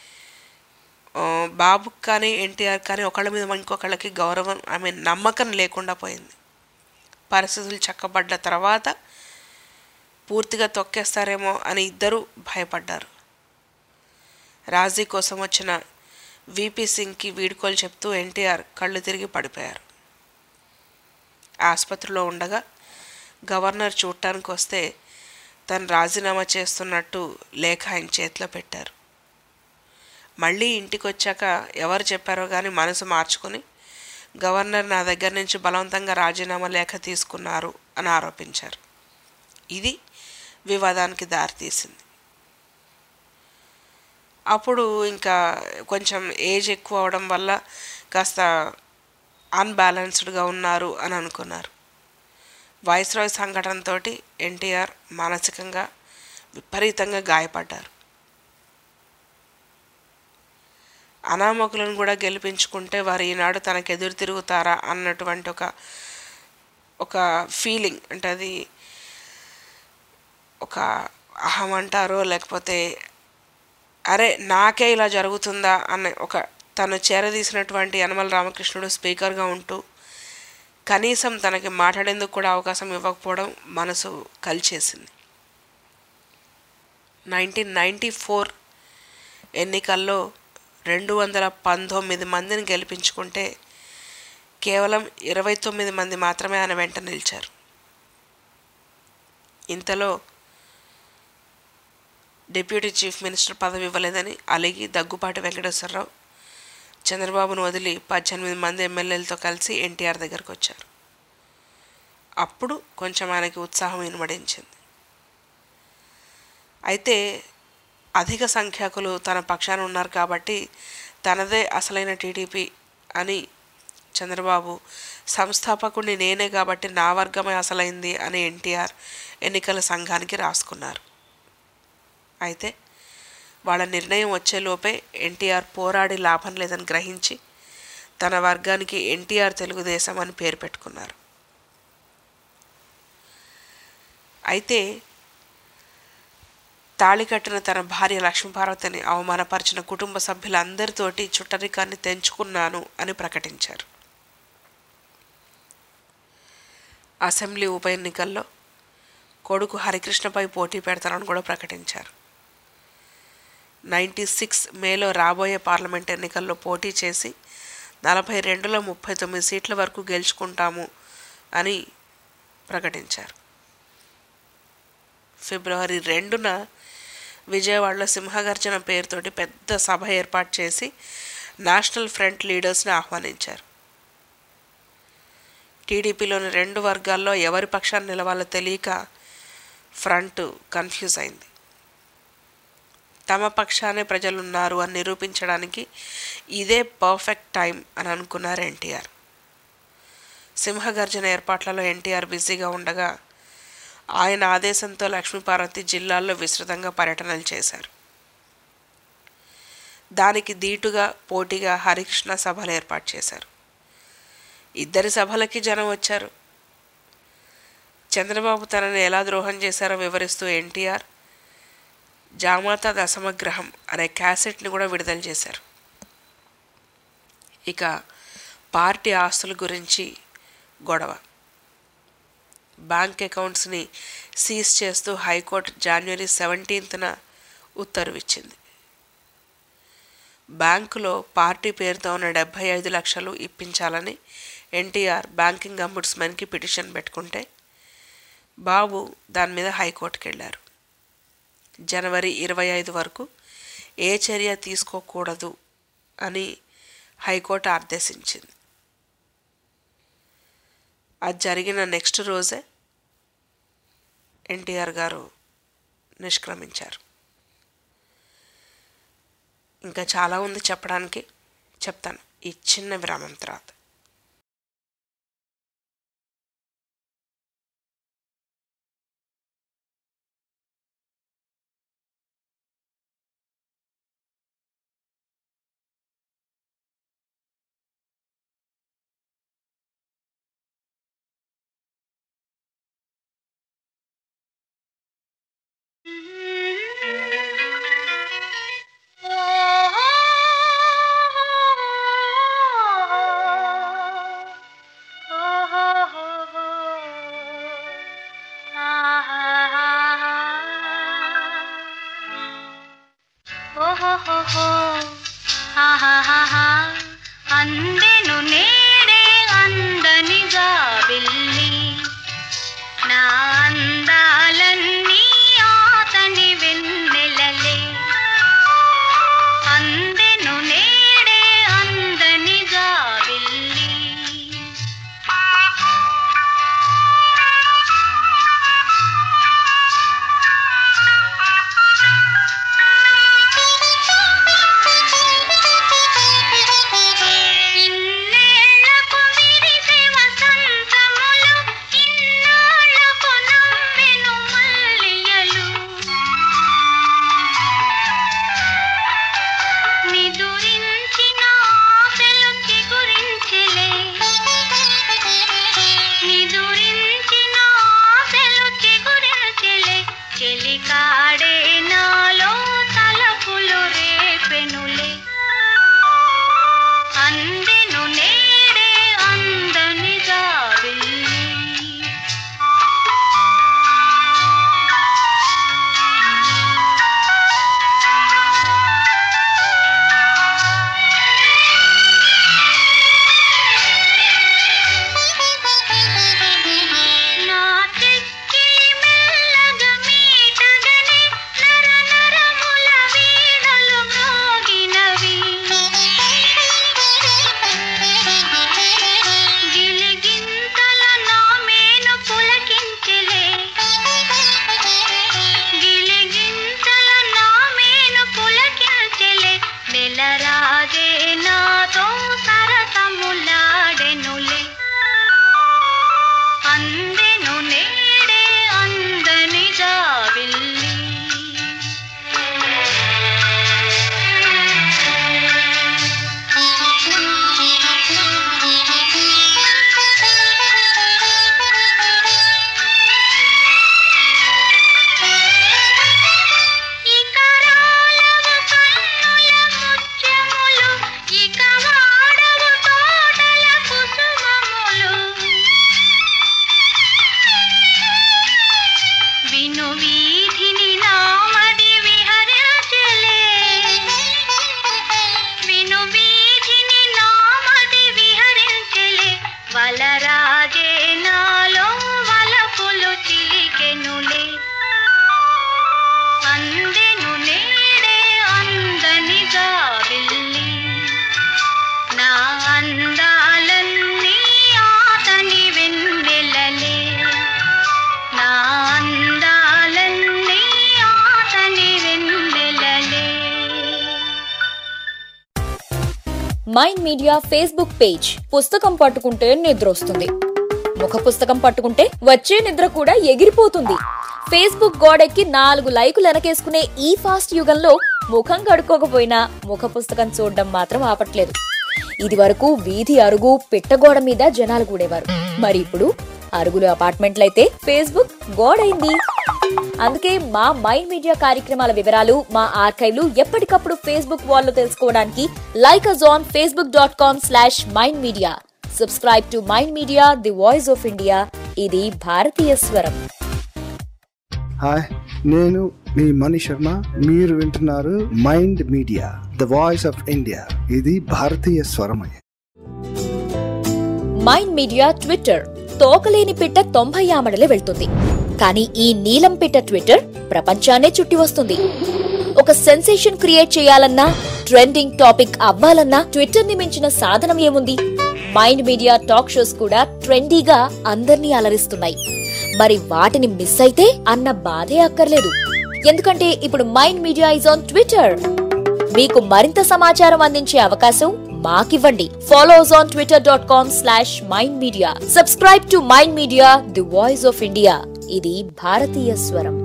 బాబుకి కానీ ఎన్టీఆర్ కానీ ఒకళ్ళ మీద ఇంకొకళ్ళకి గౌరవం నమ్మకం లేకుండా పోయింది. పరిస్థితులు చక్కబడ్డ తర్వాత పూర్తిగా తొక్కేస్తారేమో అని ఇద్దరూ భయపడ్డారు. రాజీ కోసం వచ్చిన విపి సింగ్కి వీడ్కోలు చెప్తూ ఎన్టీఆర్ కళ్ళు తిరిగి పడిపోయారు. ఆసుపత్రిలో ఉండగా గవర్నర్ చూడటానికి వస్తే తను రాజీనామా చేస్తున్నట్టు లేఖ ఆయన చేతిలో పెట్టారు. మళ్ళీ ఇంటికి వచ్చాక ఎవరు చెప్పారో కానీ మనసు మార్చుకుని గవర్నర్ నా దగ్గర నుంచి బలవంతంగా రాజీనామా లేఖ తీసుకున్నారు అని ఆరోపించారు. ఇది వివాదానికి దారితీసింది. అప్పుడు ఇంకా కొంచెం ఏజ్ ఎక్కువ అవడం వల్ల కాస్త అన్బ్యాలెన్స్డ్గా ఉన్నారు అని అనుకున్నారు. వైస్రాయ్ సంఘటనతో ఎన్టీఆర్ మానసికంగా విపరీతంగా గాయపడ్డారు. అనామకులను కూడా గెలిపించుకుంటే వారు ఈనాడు తనకు ఎదురు తిరుగుతారా అన్నటువంటి ఒక ఫీలింగ్, అంటే అది ఒక అహం అంటారో లేకపోతే అరే నాకే ఇలా జరుగుతుందా అనే ఒక తను చేరదీసినటువంటి యనమల రామకృష్ణుడు స్పీకర్గా ఉంటూ కనీసం తనకి మాట్లాడేందుకు కూడా అవకాశం ఇవ్వకపోవడం మనసు కలిచేసింది. 1994 ఎన్నికల్లో 219 మందిని గెలిపించుకుంటే కేవలం 29 మంది మాత్రమే ఆయన వెంట నిలిచారు. ఇంతలో డిప్యూటీ చీఫ్ మినిస్టర్ పదవి ఇవ్వలేదని అలిగి దగ్గుపాటి వెంకటేశ్వరరావు చంద్రబాబును వదిలి 18 మంది ఎమ్మెల్యేలతో కలిసి ఎన్టీఆర్ దగ్గరకు వచ్చారు. అప్పుడు కొంచెం ఆయనకి ఉత్సాహం వినబడించింది. అయితే అధిక సంఖ్యాకులు తన పక్షాన ఉన్నారు కాబట్టి తనదే అసలైన టీడీపీ అని చంద్రబాబు, సంస్థాపకుడిని నేనే కాబట్టి నా వర్గమే అసలైంది అని ఎన్టీఆర్ ఎన్నికల సంఘానికి రాసుకున్నారు. అయితే వాళ్ళ నిర్ణయం వచ్చేలోపే ఎన్టీఆర్ పోరాడి లాభం లేదని గ్రహించి తన వర్గానికి ఎన్టీఆర్ తెలుగుదేశం అని పేరు పెట్టుకున్నారు. అయితే తాళి కట్టిన తన భార్య లక్ష్మీపార్వతిని అవమానపరిచిన కుటుంబ సభ్యులందరితోటి చుట్టరికాన్ని తెంచుకున్నాను అని ప్రకటించారు. అసెంబ్లీ ఉప ఎన్నికల్లో కొడుకు హరికృష్ణపై పోటీ పెడతానని కూడా ప్రకటించారు. 96 మేలో రాబోయే పార్లమెంట్ ఎన్నికల్లో పోటీ చేసి 42లో 39 సీట్ల వరకు గెలుచుకుంటాము అని ప్రకటించారు. ఫిబ్రవరి 2న విజయవాడలో సింహగర్జన పేరుతోటి పెద్ద సభ ఏర్పాటు చేసి నేషనల్ ఫ్రంట్ లీడర్స్ని ఆహ్వానించారు. టీడీపీలోని 2 వర్గాల్లో ఎవరి పక్షాన్ని నిలవాలో తెలియక ఫ్రంట్ కన్ఫ్యూజ్ అయింది. తమ పక్షానే ప్రజలున్నారు అని నిరూపించడానికి ఇదే పర్ఫెక్ట్ టైం అని అనుకున్నారు ఎన్టీఆర్. సింహగర్జన ఏర్పాట్లలో ఎన్టీఆర్ బిజీగా ఉండగా ఆయన ఆదేశంతో లక్ష్మీపార్వతి జిల్లాల్లో విస్తృతంగా పర్యటనలు చేశారు. దానికి దీటుగా పోటీగా హరికృష్ణ సభలు ఏర్పాటు చేశారు. ఇద్దరి సభలకి జనం వచ్చారు. చంద్రబాబు తనని ఎలా ద్రోహం చేశారో వివరిస్తూ ఎన్టీఆర్ జామాత దశమగ్రహం అనే క్యాసెట్ని కూడా విడుదల చేశారు. ఇక పార్టీ ఆస్తుల గురించి గొడవ. బ్యాంక్ అకౌంట్స్ని సీజ్ చేస్తూ హైకోర్టు జనవరి 17న ఉత్తర్వు ఇచ్చింది. బ్యాంకులో పార్టీ పేరుతో ఉన్న 75 లక్షలు ఇప్పించాలని ఎన్టీఆర్ బ్యాంకింగ్ అంబుడ్స్మెన్కి పిటిషన్ పెట్టుకుంటే బాబు దాని మీద హైకోర్టుకి వెళ్ళారు. జనవరి 25 వరకు ఏ చర్య తీసుకోకూడదు అని హైకోర్టు ఆదేశించింది. అది జరిగిన నెక్స్ట్ రోజే ఎన్టీఆర్ గారు నిష్క్రమించారు. ఇంకా చాలా ఉంది చెప్పడానికి, చెప్తాను ఈ చిన్న విరామం తర్వాత. అందెను నేడే అందనిగా వెళ్ళి నా అందాలన్నీ ఆతని వెన్నెలలే. అందెను నేడే అందనిగా వెళ్ళి ఇన్నేళ్లకు విరిసే వసంతములు, ఇన్నాళ్లకు నవ్వెను మల్లియలు. నిదురించిన ఆశలు చిగురించెలే, నిదురించిన ఆశలు చిగురించెలే. చెలికాడే నాలో తలపులు రేపెనులే. అందెను నేడే అందనిగా వెళ్ళి నా చెక్కిలి మెల్లగా మీటగనే నర నరముల వీణలు మ్రోగినవి. గిలిగింతల నా మేను పులకించెలే, గిలిగింతల నా మేను పులకించెలే. నెలరాజే నాతో సరసములాడెనులే. అందెను నేడే అందనిగా వెళ్ళి ఇక రాలవు కన్నుల ముత్యములు, ఇక వాడవు మైండ్ మీడియా ఫేస్బుక్ పేజ్. పుస్తకం పట్టుకుంటే నిద్ర వస్తుంది, ముఖ పుస్తకం పట్టుకుంటే వచ్చే నిద్ర కూడా ఎగిరిపోతుంది. ఫేస్బుక్ గోడెక్కి 4 లైకులు వెనకేసుకునే ఈ ఫాస్ట్ యుగంలో ముఖం కడుక్కోకపోయినా ముఖ పుస్తకం చూడడం మాత్రం ఆపట్లేదు. ఇది వరకు వీధి అరుగు పిట్టగోడ మీద జనాలు కూడేవారు. మరి ఇప్పుడు అరుగులు అపార్ట్మెంట్లయితే ఫేస్బుక్ గోడైంది. అందుకే మా మైండ్ మీడియా కార్యక్రమాల వివరాలు, మా ఆర్కైవ్లు ఎప్పటికప్పుడు ఫేస్బుక్ వాల్లో తెలుసుకోవడానికి like us on facebook.com/mindmedia. Subscribe to Mind Media, the voice of India. ఇది భారతీయ స్వరం. హాయ్, నేను మీ మణి శర్మ. మీరు వింటున్నారు Mind Media, the voice of India. ఇది భారతీయ స్వరమయ. Mind Media Twitter. తోకలేని పిట్ట 90 ఆమడలే వెళ్తుంది, కానీ ఈ నీలం పిట్ట ట్విట్టర్ ప్రపంచాన్నే చుట్టి వస్తుంది. ఒక సెన్సేషన్ క్రియేట్ చేయాలన్నా, ట్రెండింగ్ టాపిక్ అవ్వాలన్నా ట్విట్టర్ ని మించిన సాధనం ఏముంది? మైండ్ మీడియా టాక్ షోస్ కూడా ట్రెండీగా అందర్నీ అలరిస్తున్నాయి. మరి వాటిని మిస్ అయితే అన్న బాధే అక్కర్లేదు, ఎందుకంటే ఇప్పుడు Mind Media is on Twitter. మీకు మరింత సమాచారం అందించే అవకాశం మాకివ్వండి. Follow us on twitter.com/mindmedia. Subscribe to Mind Media, the voice of India. ఇది భారతీయ స్వరం.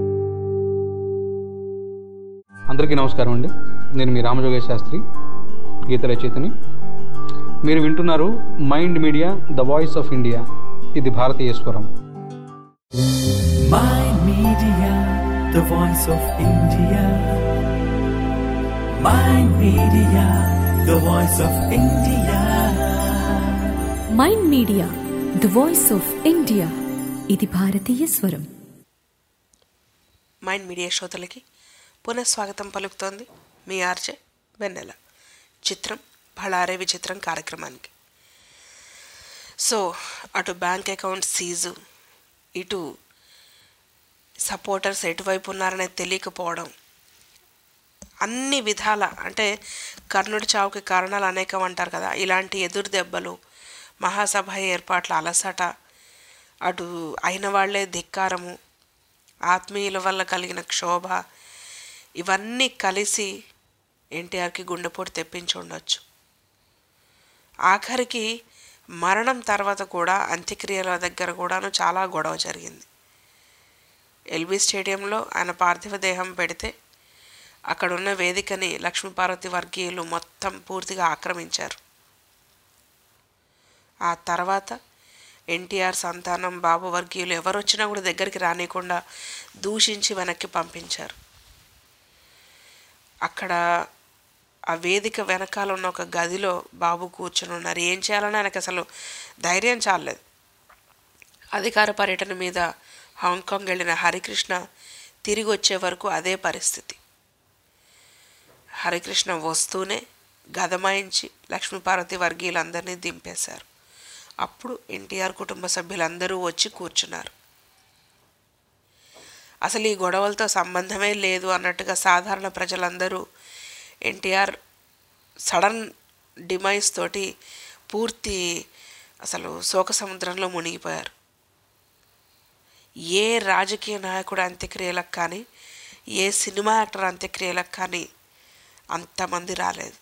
అందరికీ నమస్కారం అండి. నేను మీ రామజోగేశ్ శాస్త్రి, గీత రచయితని. మీరు వింటున్నారు Mind Media, the voice of India. ఇది భారతీయ స్వరం. Mind Media, the voice of India. Mind Media, the voice of India. Mind Media, the voice of India. ఇది భారతీయ స్వరం. మైండ్ మీడియా శ్రోతలకి పునఃస్వాగతం పలుకుతోంది మీ ఆర్జే వెన్నెల. చిత్రం బళారే విచిత్రం కార్యక్రమానికి. సో అటు బ్యాంక్ అకౌంట్ సీజు, ఇటు సపోర్టర్స్ ఎటువైపు ఉన్నారనేది తెలియకపోవడం, అన్ని విధాల అంటే కర్ణుడి చావుకి కారణాలు అనేకం అంటారు కదా. ఇలాంటి ఎదురు దెబ్బలు, మహాసభ ఏర్పాట్ల అలసట, అటు అయిన వాళ్లే ధిక్కారము, ఆత్మీయుల వల్ల కలిగిన క్షోభ, ఇవన్నీ కలిసి ఎన్టీఆర్కి గుండెపోటు తెప్పించి ఉండొచ్చు. ఆఖరికి మరణం తర్వాత కూడా అంత్యక్రియల దగ్గర కూడాను చాలా గొడవ జరిగింది. ఎల్బీ స్టేడియంలో ఆయన పార్థివ దేహం పెడితే అక్కడున్న వేదికని లక్ష్మీపార్వతి వర్గీయులు మొత్తం పూర్తిగా ఆక్రమించారు. ఆ తర్వాత ఎన్టీఆర్ సంతానం, బాబు వర్గీయులు ఎవరొచ్చినా కూడా దగ్గరికి రానియకుండా దూషించి వెనక్కి పంపించారు. అక్కడ ఆ వేదిక వెనకాల ఉన్న ఒక గదిలో బాబు కూర్చొని ఉన్నారు. ఏం చేయాలని ఆయనకు అసలు ధైర్యం చాలలేదు. అధికార పర్యటన మీద హాంకాంగ్ వెళ్ళిన హరికృష్ణ తిరిగి వచ్చే వరకు అదే పరిస్థితి. హరికృష్ణ వస్తూనే గదమాయించి లక్ష్మీపార్వతి వర్గీయులందరినీ దింపేశారు. అప్పుడు ఎన్టీఆర్ కుటుంబ సభ్యులందరూ వచ్చి కూర్చున్నారు. అసలు ఈ గొడవలతో సంబంధమే లేదు అన్నట్టుగా సాధారణ ప్రజలందరూ ఎన్టీఆర్ సడన్ డిమైజ్ తోటి పూర్తి అసలు శోక సముద్రంలో మునిగిపోయారు. ఏ రాజకీయ నాయకుడు అంత్యక్రియలకు కానీ, ఏ సినిమా యాక్టర్ అంత్యక్రియలకు కానీ అంతమంది రాలేదు.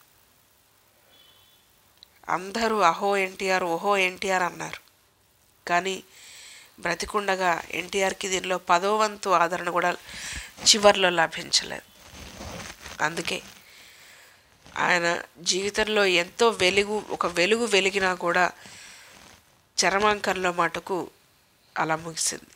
అందరూ అహో ఎన్టీఆర్, ఓహో ఎన్టీఆర్ అన్నారు. కానీ బ్రతికుండగా ఎన్టీఆర్కి దీనిలో 10వ వంతు ఆదరణ కూడా చివర్లో లభించలేదు. అందుకే ఆయన జీవితంలో ఎంతో ఒక వెలుగు వెలిగినా కూడా చరమాంకంలో మటుకు అలా ముగిసింది.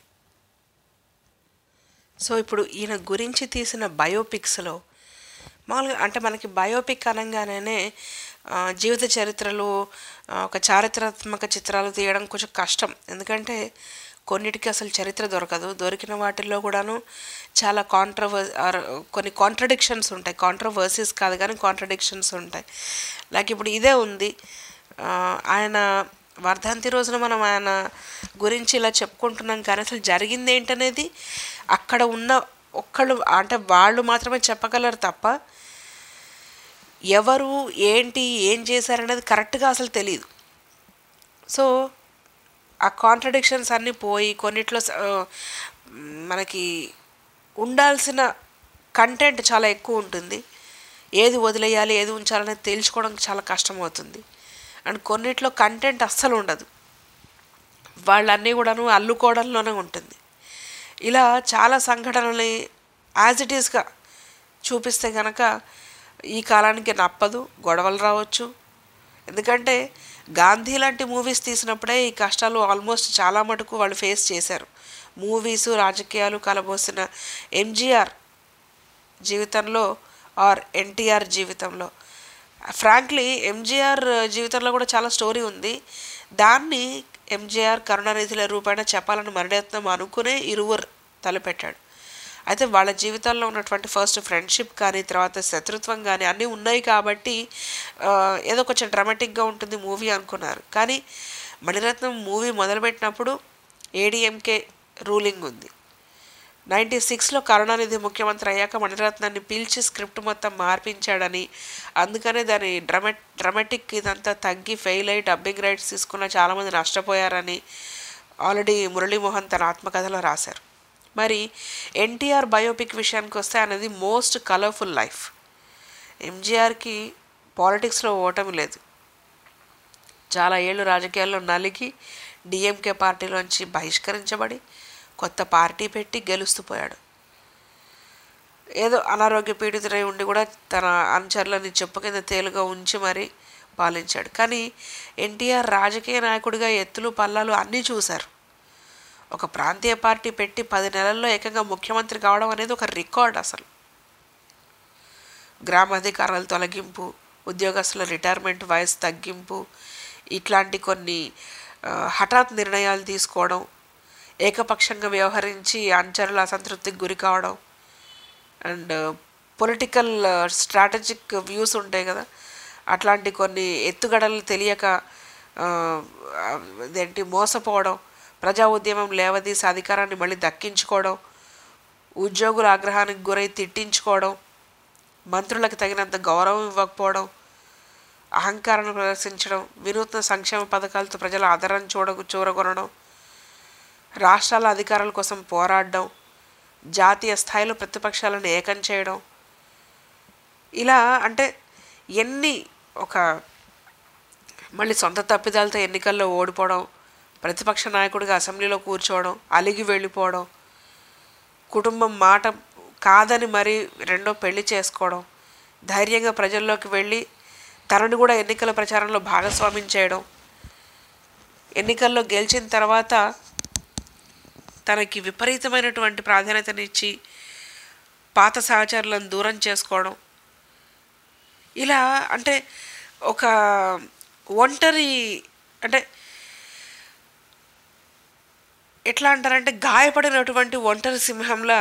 సో ఇప్పుడు ఈయన గురించి తీసిన బయోపిక్స్లో మామూలుగా అంటే మనకి బయోపిక్ అనగానే జీవిత చరిత్రలు, ఒక చారిత్రాత్మక చిత్రాలు తీయడం కొంచెం కష్టం. ఎందుకంటే కొన్నిటికి అసలు చరిత్ర దొరకదు. దొరికిన వాటిల్లో కూడాను చాలా కొన్ని కాంట్రడిక్షన్స్ ఉంటాయి. కాంట్రవర్సీస్ కాదు కానీ కాంట్రడిక్షన్స్ ఉంటాయి. లైక్ ఇప్పుడు ఇదే ఉంది. ఆయన వర్ధంతి రోజున మనం ఆయన గురించి ఇలా చెప్పుకుంటున్నాం, కానీ అసలు జరిగింది ఏంటనేది అక్కడ ఉన్న ఒక్కళ్ళు అంటే వాళ్ళు మాత్రమే చెప్పగలరు తప్ప ఎవరు ఏంటి ఏం చేశారనేది కరెక్ట్గా అసలు తెలియదు. సో ఆ కాంట్రడిక్షన్స్ అన్నీ పోయి కొన్నిట్లో మనకి ఉండాల్సిన కంటెంట్ చాలా ఎక్కువ ఉంటుంది, ఏది వదిలేయాలి ఏది ఉంచాలనేది తేల్చుకోవడం చాలా కష్టమవుతుంది. అండ్ కొన్నిట్లో కంటెంట్ అస్సలు ఉండదు, వాళ్ళన్నీ కూడాను అల్లుకోవడంలోనే ఉంటుంది. ఇలా చాలా సంఘటనల్ని యాజ్ ఇట్ ఈస్గా చూపిస్తే కనుక ఈ కాలానికి నప్పదు, గొడవలు రావచ్చు. ఎందుకంటే గాంధీ లాంటి మూవీస్ తీసినప్పుడే ఈ కష్టాలు ఆల్మోస్ట్ చాలా మటుకు వాళ్ళు ఫేస్ చేశారు. మూవీసు రాజకీయాలు కలబోసిన ఎంజీఆర్ జీవితంలో ఆర్ ఎన్టీఆర్ జీవితంలో, ఫ్రాంక్లీ ఎంజీఆర్ జీవితంలో కూడా చాలా స్టోరీ ఉంది. దాన్ని ఎంజీఆర్ కరుణానిధిల రూపాయన చెప్పాలని మరణయత్నం అనుకునే ఇరువురు తలపెట్టాడు. అయితే వాళ్ళ జీవితాల్లో ఉన్నటువంటి ఫస్ట్ ఫ్రెండ్షిప్ కానీ తర్వాత శత్రుత్వం కానీ అన్నీ ఉన్నాయి కాబట్టి ఏదో కొంచెం డ్రామాటిక్గా ఉంటుంది మూవీ అనుకున్నారు. కానీ మణిరత్నం మూవీ మొదలుపెట్టినప్పుడు ఏడీఎంకే రూలింగ్ ఉంది. 96లో కరుణానిధి ముఖ్యమంత్రి అయ్యాక మణిరత్నాన్ని పిలిచి స్క్రిప్ట్ మొత్తం మార్పించాడని, అందుకనే దాని డ్రామాటిక్ ఇదంతా తగ్గి ఫెయిల్ అయ్యి డబ్బింగ్ రైట్స్ తీసుకున్న చాలామంది నష్టపోయారని ఆల్రెడీ మురళీమోహన్ తన ఆత్మకథలో రాశారు. మరి ఎన్టీఆర్ బయోపిక్ విషయానికి వస్తే అనేది మోస్ట్ కలర్ఫుల్ లైఫ్. ఎంజీఆర్కి పాలిటిక్స్లో ఓటమి లేదు. చాలా ఏళ్ళు రాజకీయాల్లో నలిగి డిఎంకే పార్టీలోంచి బహిష్కరించబడి కొత్త పార్టీ పెట్టి గెలుస్తూ పోయాడు. ఏదో అనారోగ్య పీడితుడై ఉండి కూడా తన అనుచరులని చెప్పు కింద తేలుగా ఉంచి మరీ పాలించాడు. కానీ ఎన్టీఆర్ రాజకీయ నాయకుడిగా ఎత్తులు పల్లాలు అన్నీ చూశారు. ఒక ప్రాంతీయ పార్టీ పెట్టి 10 నెలల్లో ఏకంగా ముఖ్యమంత్రి కావడం అనేది ఒక రికార్డ్. అసలు గ్రామాధికారాల తొలగింపు, ఉద్యోగస్తుల రిటైర్మెంట్ వయసు తగ్గింపు, ఇట్లాంటి కొన్ని హఠాత్ నిర్ణయాలు తీసుకోవడం, ఏకపక్షంగా వ్యవహరించి అనుచరుల అసంతృప్తికి గురి కావడం, అండ్ పొలిటికల్ స్ట్రాటజిక్ వ్యూస్ ఉంటాయి కదా, అట్లాంటి కొన్ని ఎత్తుగడలు తెలియక ఇదేంటి మోసపోవడం, ప్రజా ఉద్యమం లేవదీసి అధికారాన్ని మళ్ళీ దక్కించుకోవడం, ఉద్యోగుల ఆగ్రహానికి గురై తిట్టించుకోవడం, మంత్రులకు తగినంత గౌరవం ఇవ్వకపోవడం, అహంకారాన్ని ప్రదర్శించడం, వినూత్న సంక్షేమ పథకాలతో ప్రజల ఆదరణ చూరగొనడం, రాష్ట్రాల అధికారాల కోసం పోరాడడం, జాతీయ స్థాయిలో ప్రతిపక్షాలను ఏకం చేయడం, ఇలా అంటే ఎన్ని మళ్ళీ సొంత తప్పిదాలతో ఎన్నికల్లో ఓడిపోవడం, ప్రతిపక్ష నాయకుడిగా అసెంబ్లీలో కూర్చోవడం, అలిగి వెళ్ళిపోవడం, కుటుంబం మాట కాదని మరీ రెండో పెళ్లి చేసుకోవడం, ధైర్యంగా ప్రజల్లోకి వెళ్ళి తనను కూడా ఎన్నికల ప్రచారంలో భాగస్వామ్యం చేయడం, ఎన్నికల్లో గెలిచిన తర్వాత తనకి విపరీతమైనటువంటి ప్రాధాన్యతనిచ్చి పాత సహచరులను దూరం చేసుకోవడం, ఇలా అంటే ఒక ఒంటరి అంటే ఎట్లా అంటారంటే గాయపడినటువంటి ఒంటరి సింహంలా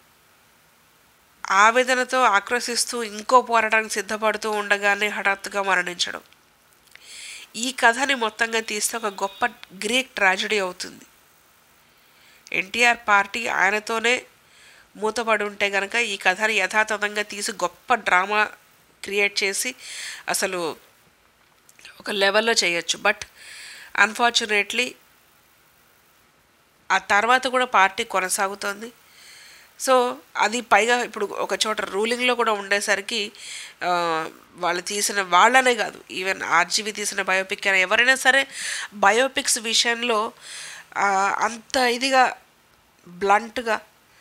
ఆవేదనతో ఆక్రోశిస్తూ ఇంకో పోరాటానికి సిద్ధపడుతూ ఉండగానే హఠాత్తుగా మరణించడం. ఈ కథని మొత్తంగా తీస్తే ఒక గొప్ప గ్రీక్ ట్రాజడీ అవుతుంది. ఎన్టీఆర్ పార్టీ ఆయనతోనే మూతపడి ఉంటే కనుక ఈ కథని యథాతథంగా తీసి గొప్ప డ్రామా క్రియేట్ చేసి అసలు ఒక లెవెల్లో చేయొచ్చు. బట్ అన్ఫార్చునేట్లీ ఆ తర్వాత కూడా పార్టీ కొనసాగుతోంది. సో అది పైగా ఇప్పుడు ఒక చోట రూలింగ్లో కూడా ఉండేసరికి వాళ్ళు తీసిన వాళ్ళనే కాదు, ఈవెన్ ఆర్జీవి తీసిన బయోపిక్ అయినా ఎవరైనా సరే బయోపిక్స్ విషయంలో అంత ఇదిగా బ్లంట్గా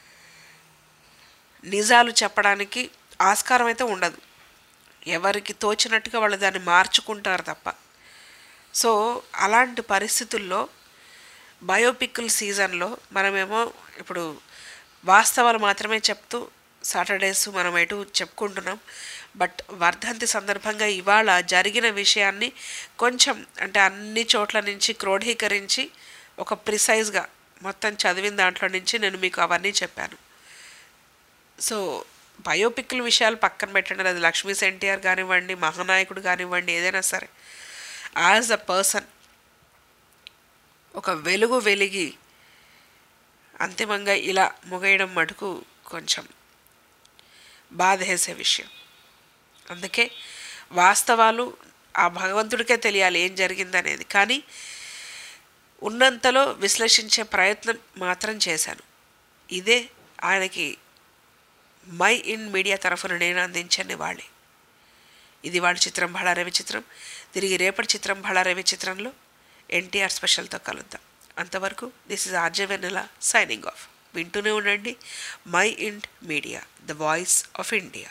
నిజాలు చెప్పడానికి ఆస్కారం అయితే ఉండదు. ఎవరికి తోచినట్టుగా వాళ్ళు దాన్ని మార్చుకుంటారు తప్ప. సో అలాంటి పరిస్థితుల్లో బయోపిక్ల సీజన్లో మనమేమో ఇప్పుడు వాస్తవాలు మాత్రమే చెప్తూ సాటర్డేస్ మనం ఎటు చెప్పుకుంటున్నాం. బట్ వర్ధంతి సందర్భంగా ఇవాళ జరిగిన విషయాన్ని కొంచెం అంటే అన్ని చోట్ల నుంచి క్రోడీకరించి ఒక ప్రిసైజ్గా మొత్తం చదివిన దాంట్లో నుంచి నేను మీకు అవన్నీ చెప్పాను. సో బయోపిక్ల విషయాలు పక్కన పెట్టండి, అది లక్ష్మీ ఎన్టీఆర్ కానివ్వండి, మహానాయకుడు కానివ్వండి, ఏదైనా సరే యాజ్ అ పర్సన్ ఒక వెలుగు వెలిగి అంతిమంగా ఇలా ముగయడం మటుకు కొంచెం బాధేసే విషయం. అందుకే వాస్తవాలు ఆ భగవంతుడికే తెలియాలి ఏం జరిగిందనేది, కానీ ఉన్నంతలో విశ్లేషించే ప్రయత్నం మాత్రం చేశాను. ఇదే ఆయనకి మై ఇన్ మీడియా తరఫున నేను అందించే నివాళి. ఇది వాళ్ళ చిత్రం బళారవి చిత్రం. తిరిగి రేపటి చిత్రం బళారవి చిత్రంలో ఎన్టీఆర్ స్పెషల్తో కలుద్దాం. అంతవరకు this is RJ Vennela signing off. వింటూనే ఉండండి Mind Media, the voice of India.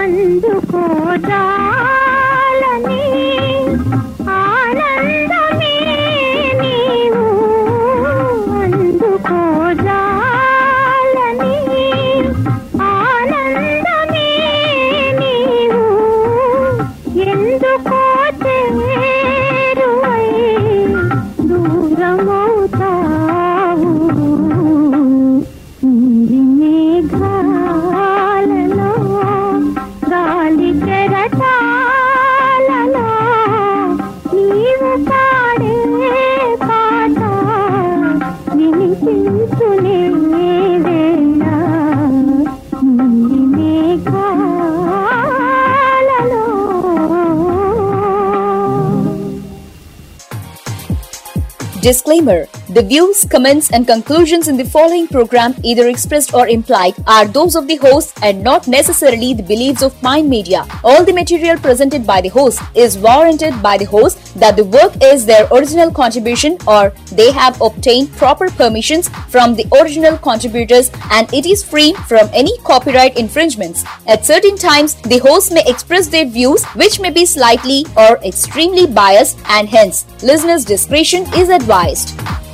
అందుకోజాలని ఆనందమే నీవు అందుకోజాలని ఆనందమే నీవు ఎందుకో చేరువై దూరమవుతావు మేఘాలలో గాలి కెరటాలలో నీవు పాడే పాట వినిపించునే వేళ మేఘాలలో. Disclaimer: the views, comments, and conclusions in the following program, either expressed or implied, are those of the host and not necessarily the beliefs of Mind Media. All the material presented by the host is warranted by the host that the work is their original contribution or they have obtained proper permissions from the original contributors and it is free from any copyright infringements. At certain times, the host may express their views which may be slightly or extremely biased and hence listeners' discretion is advised.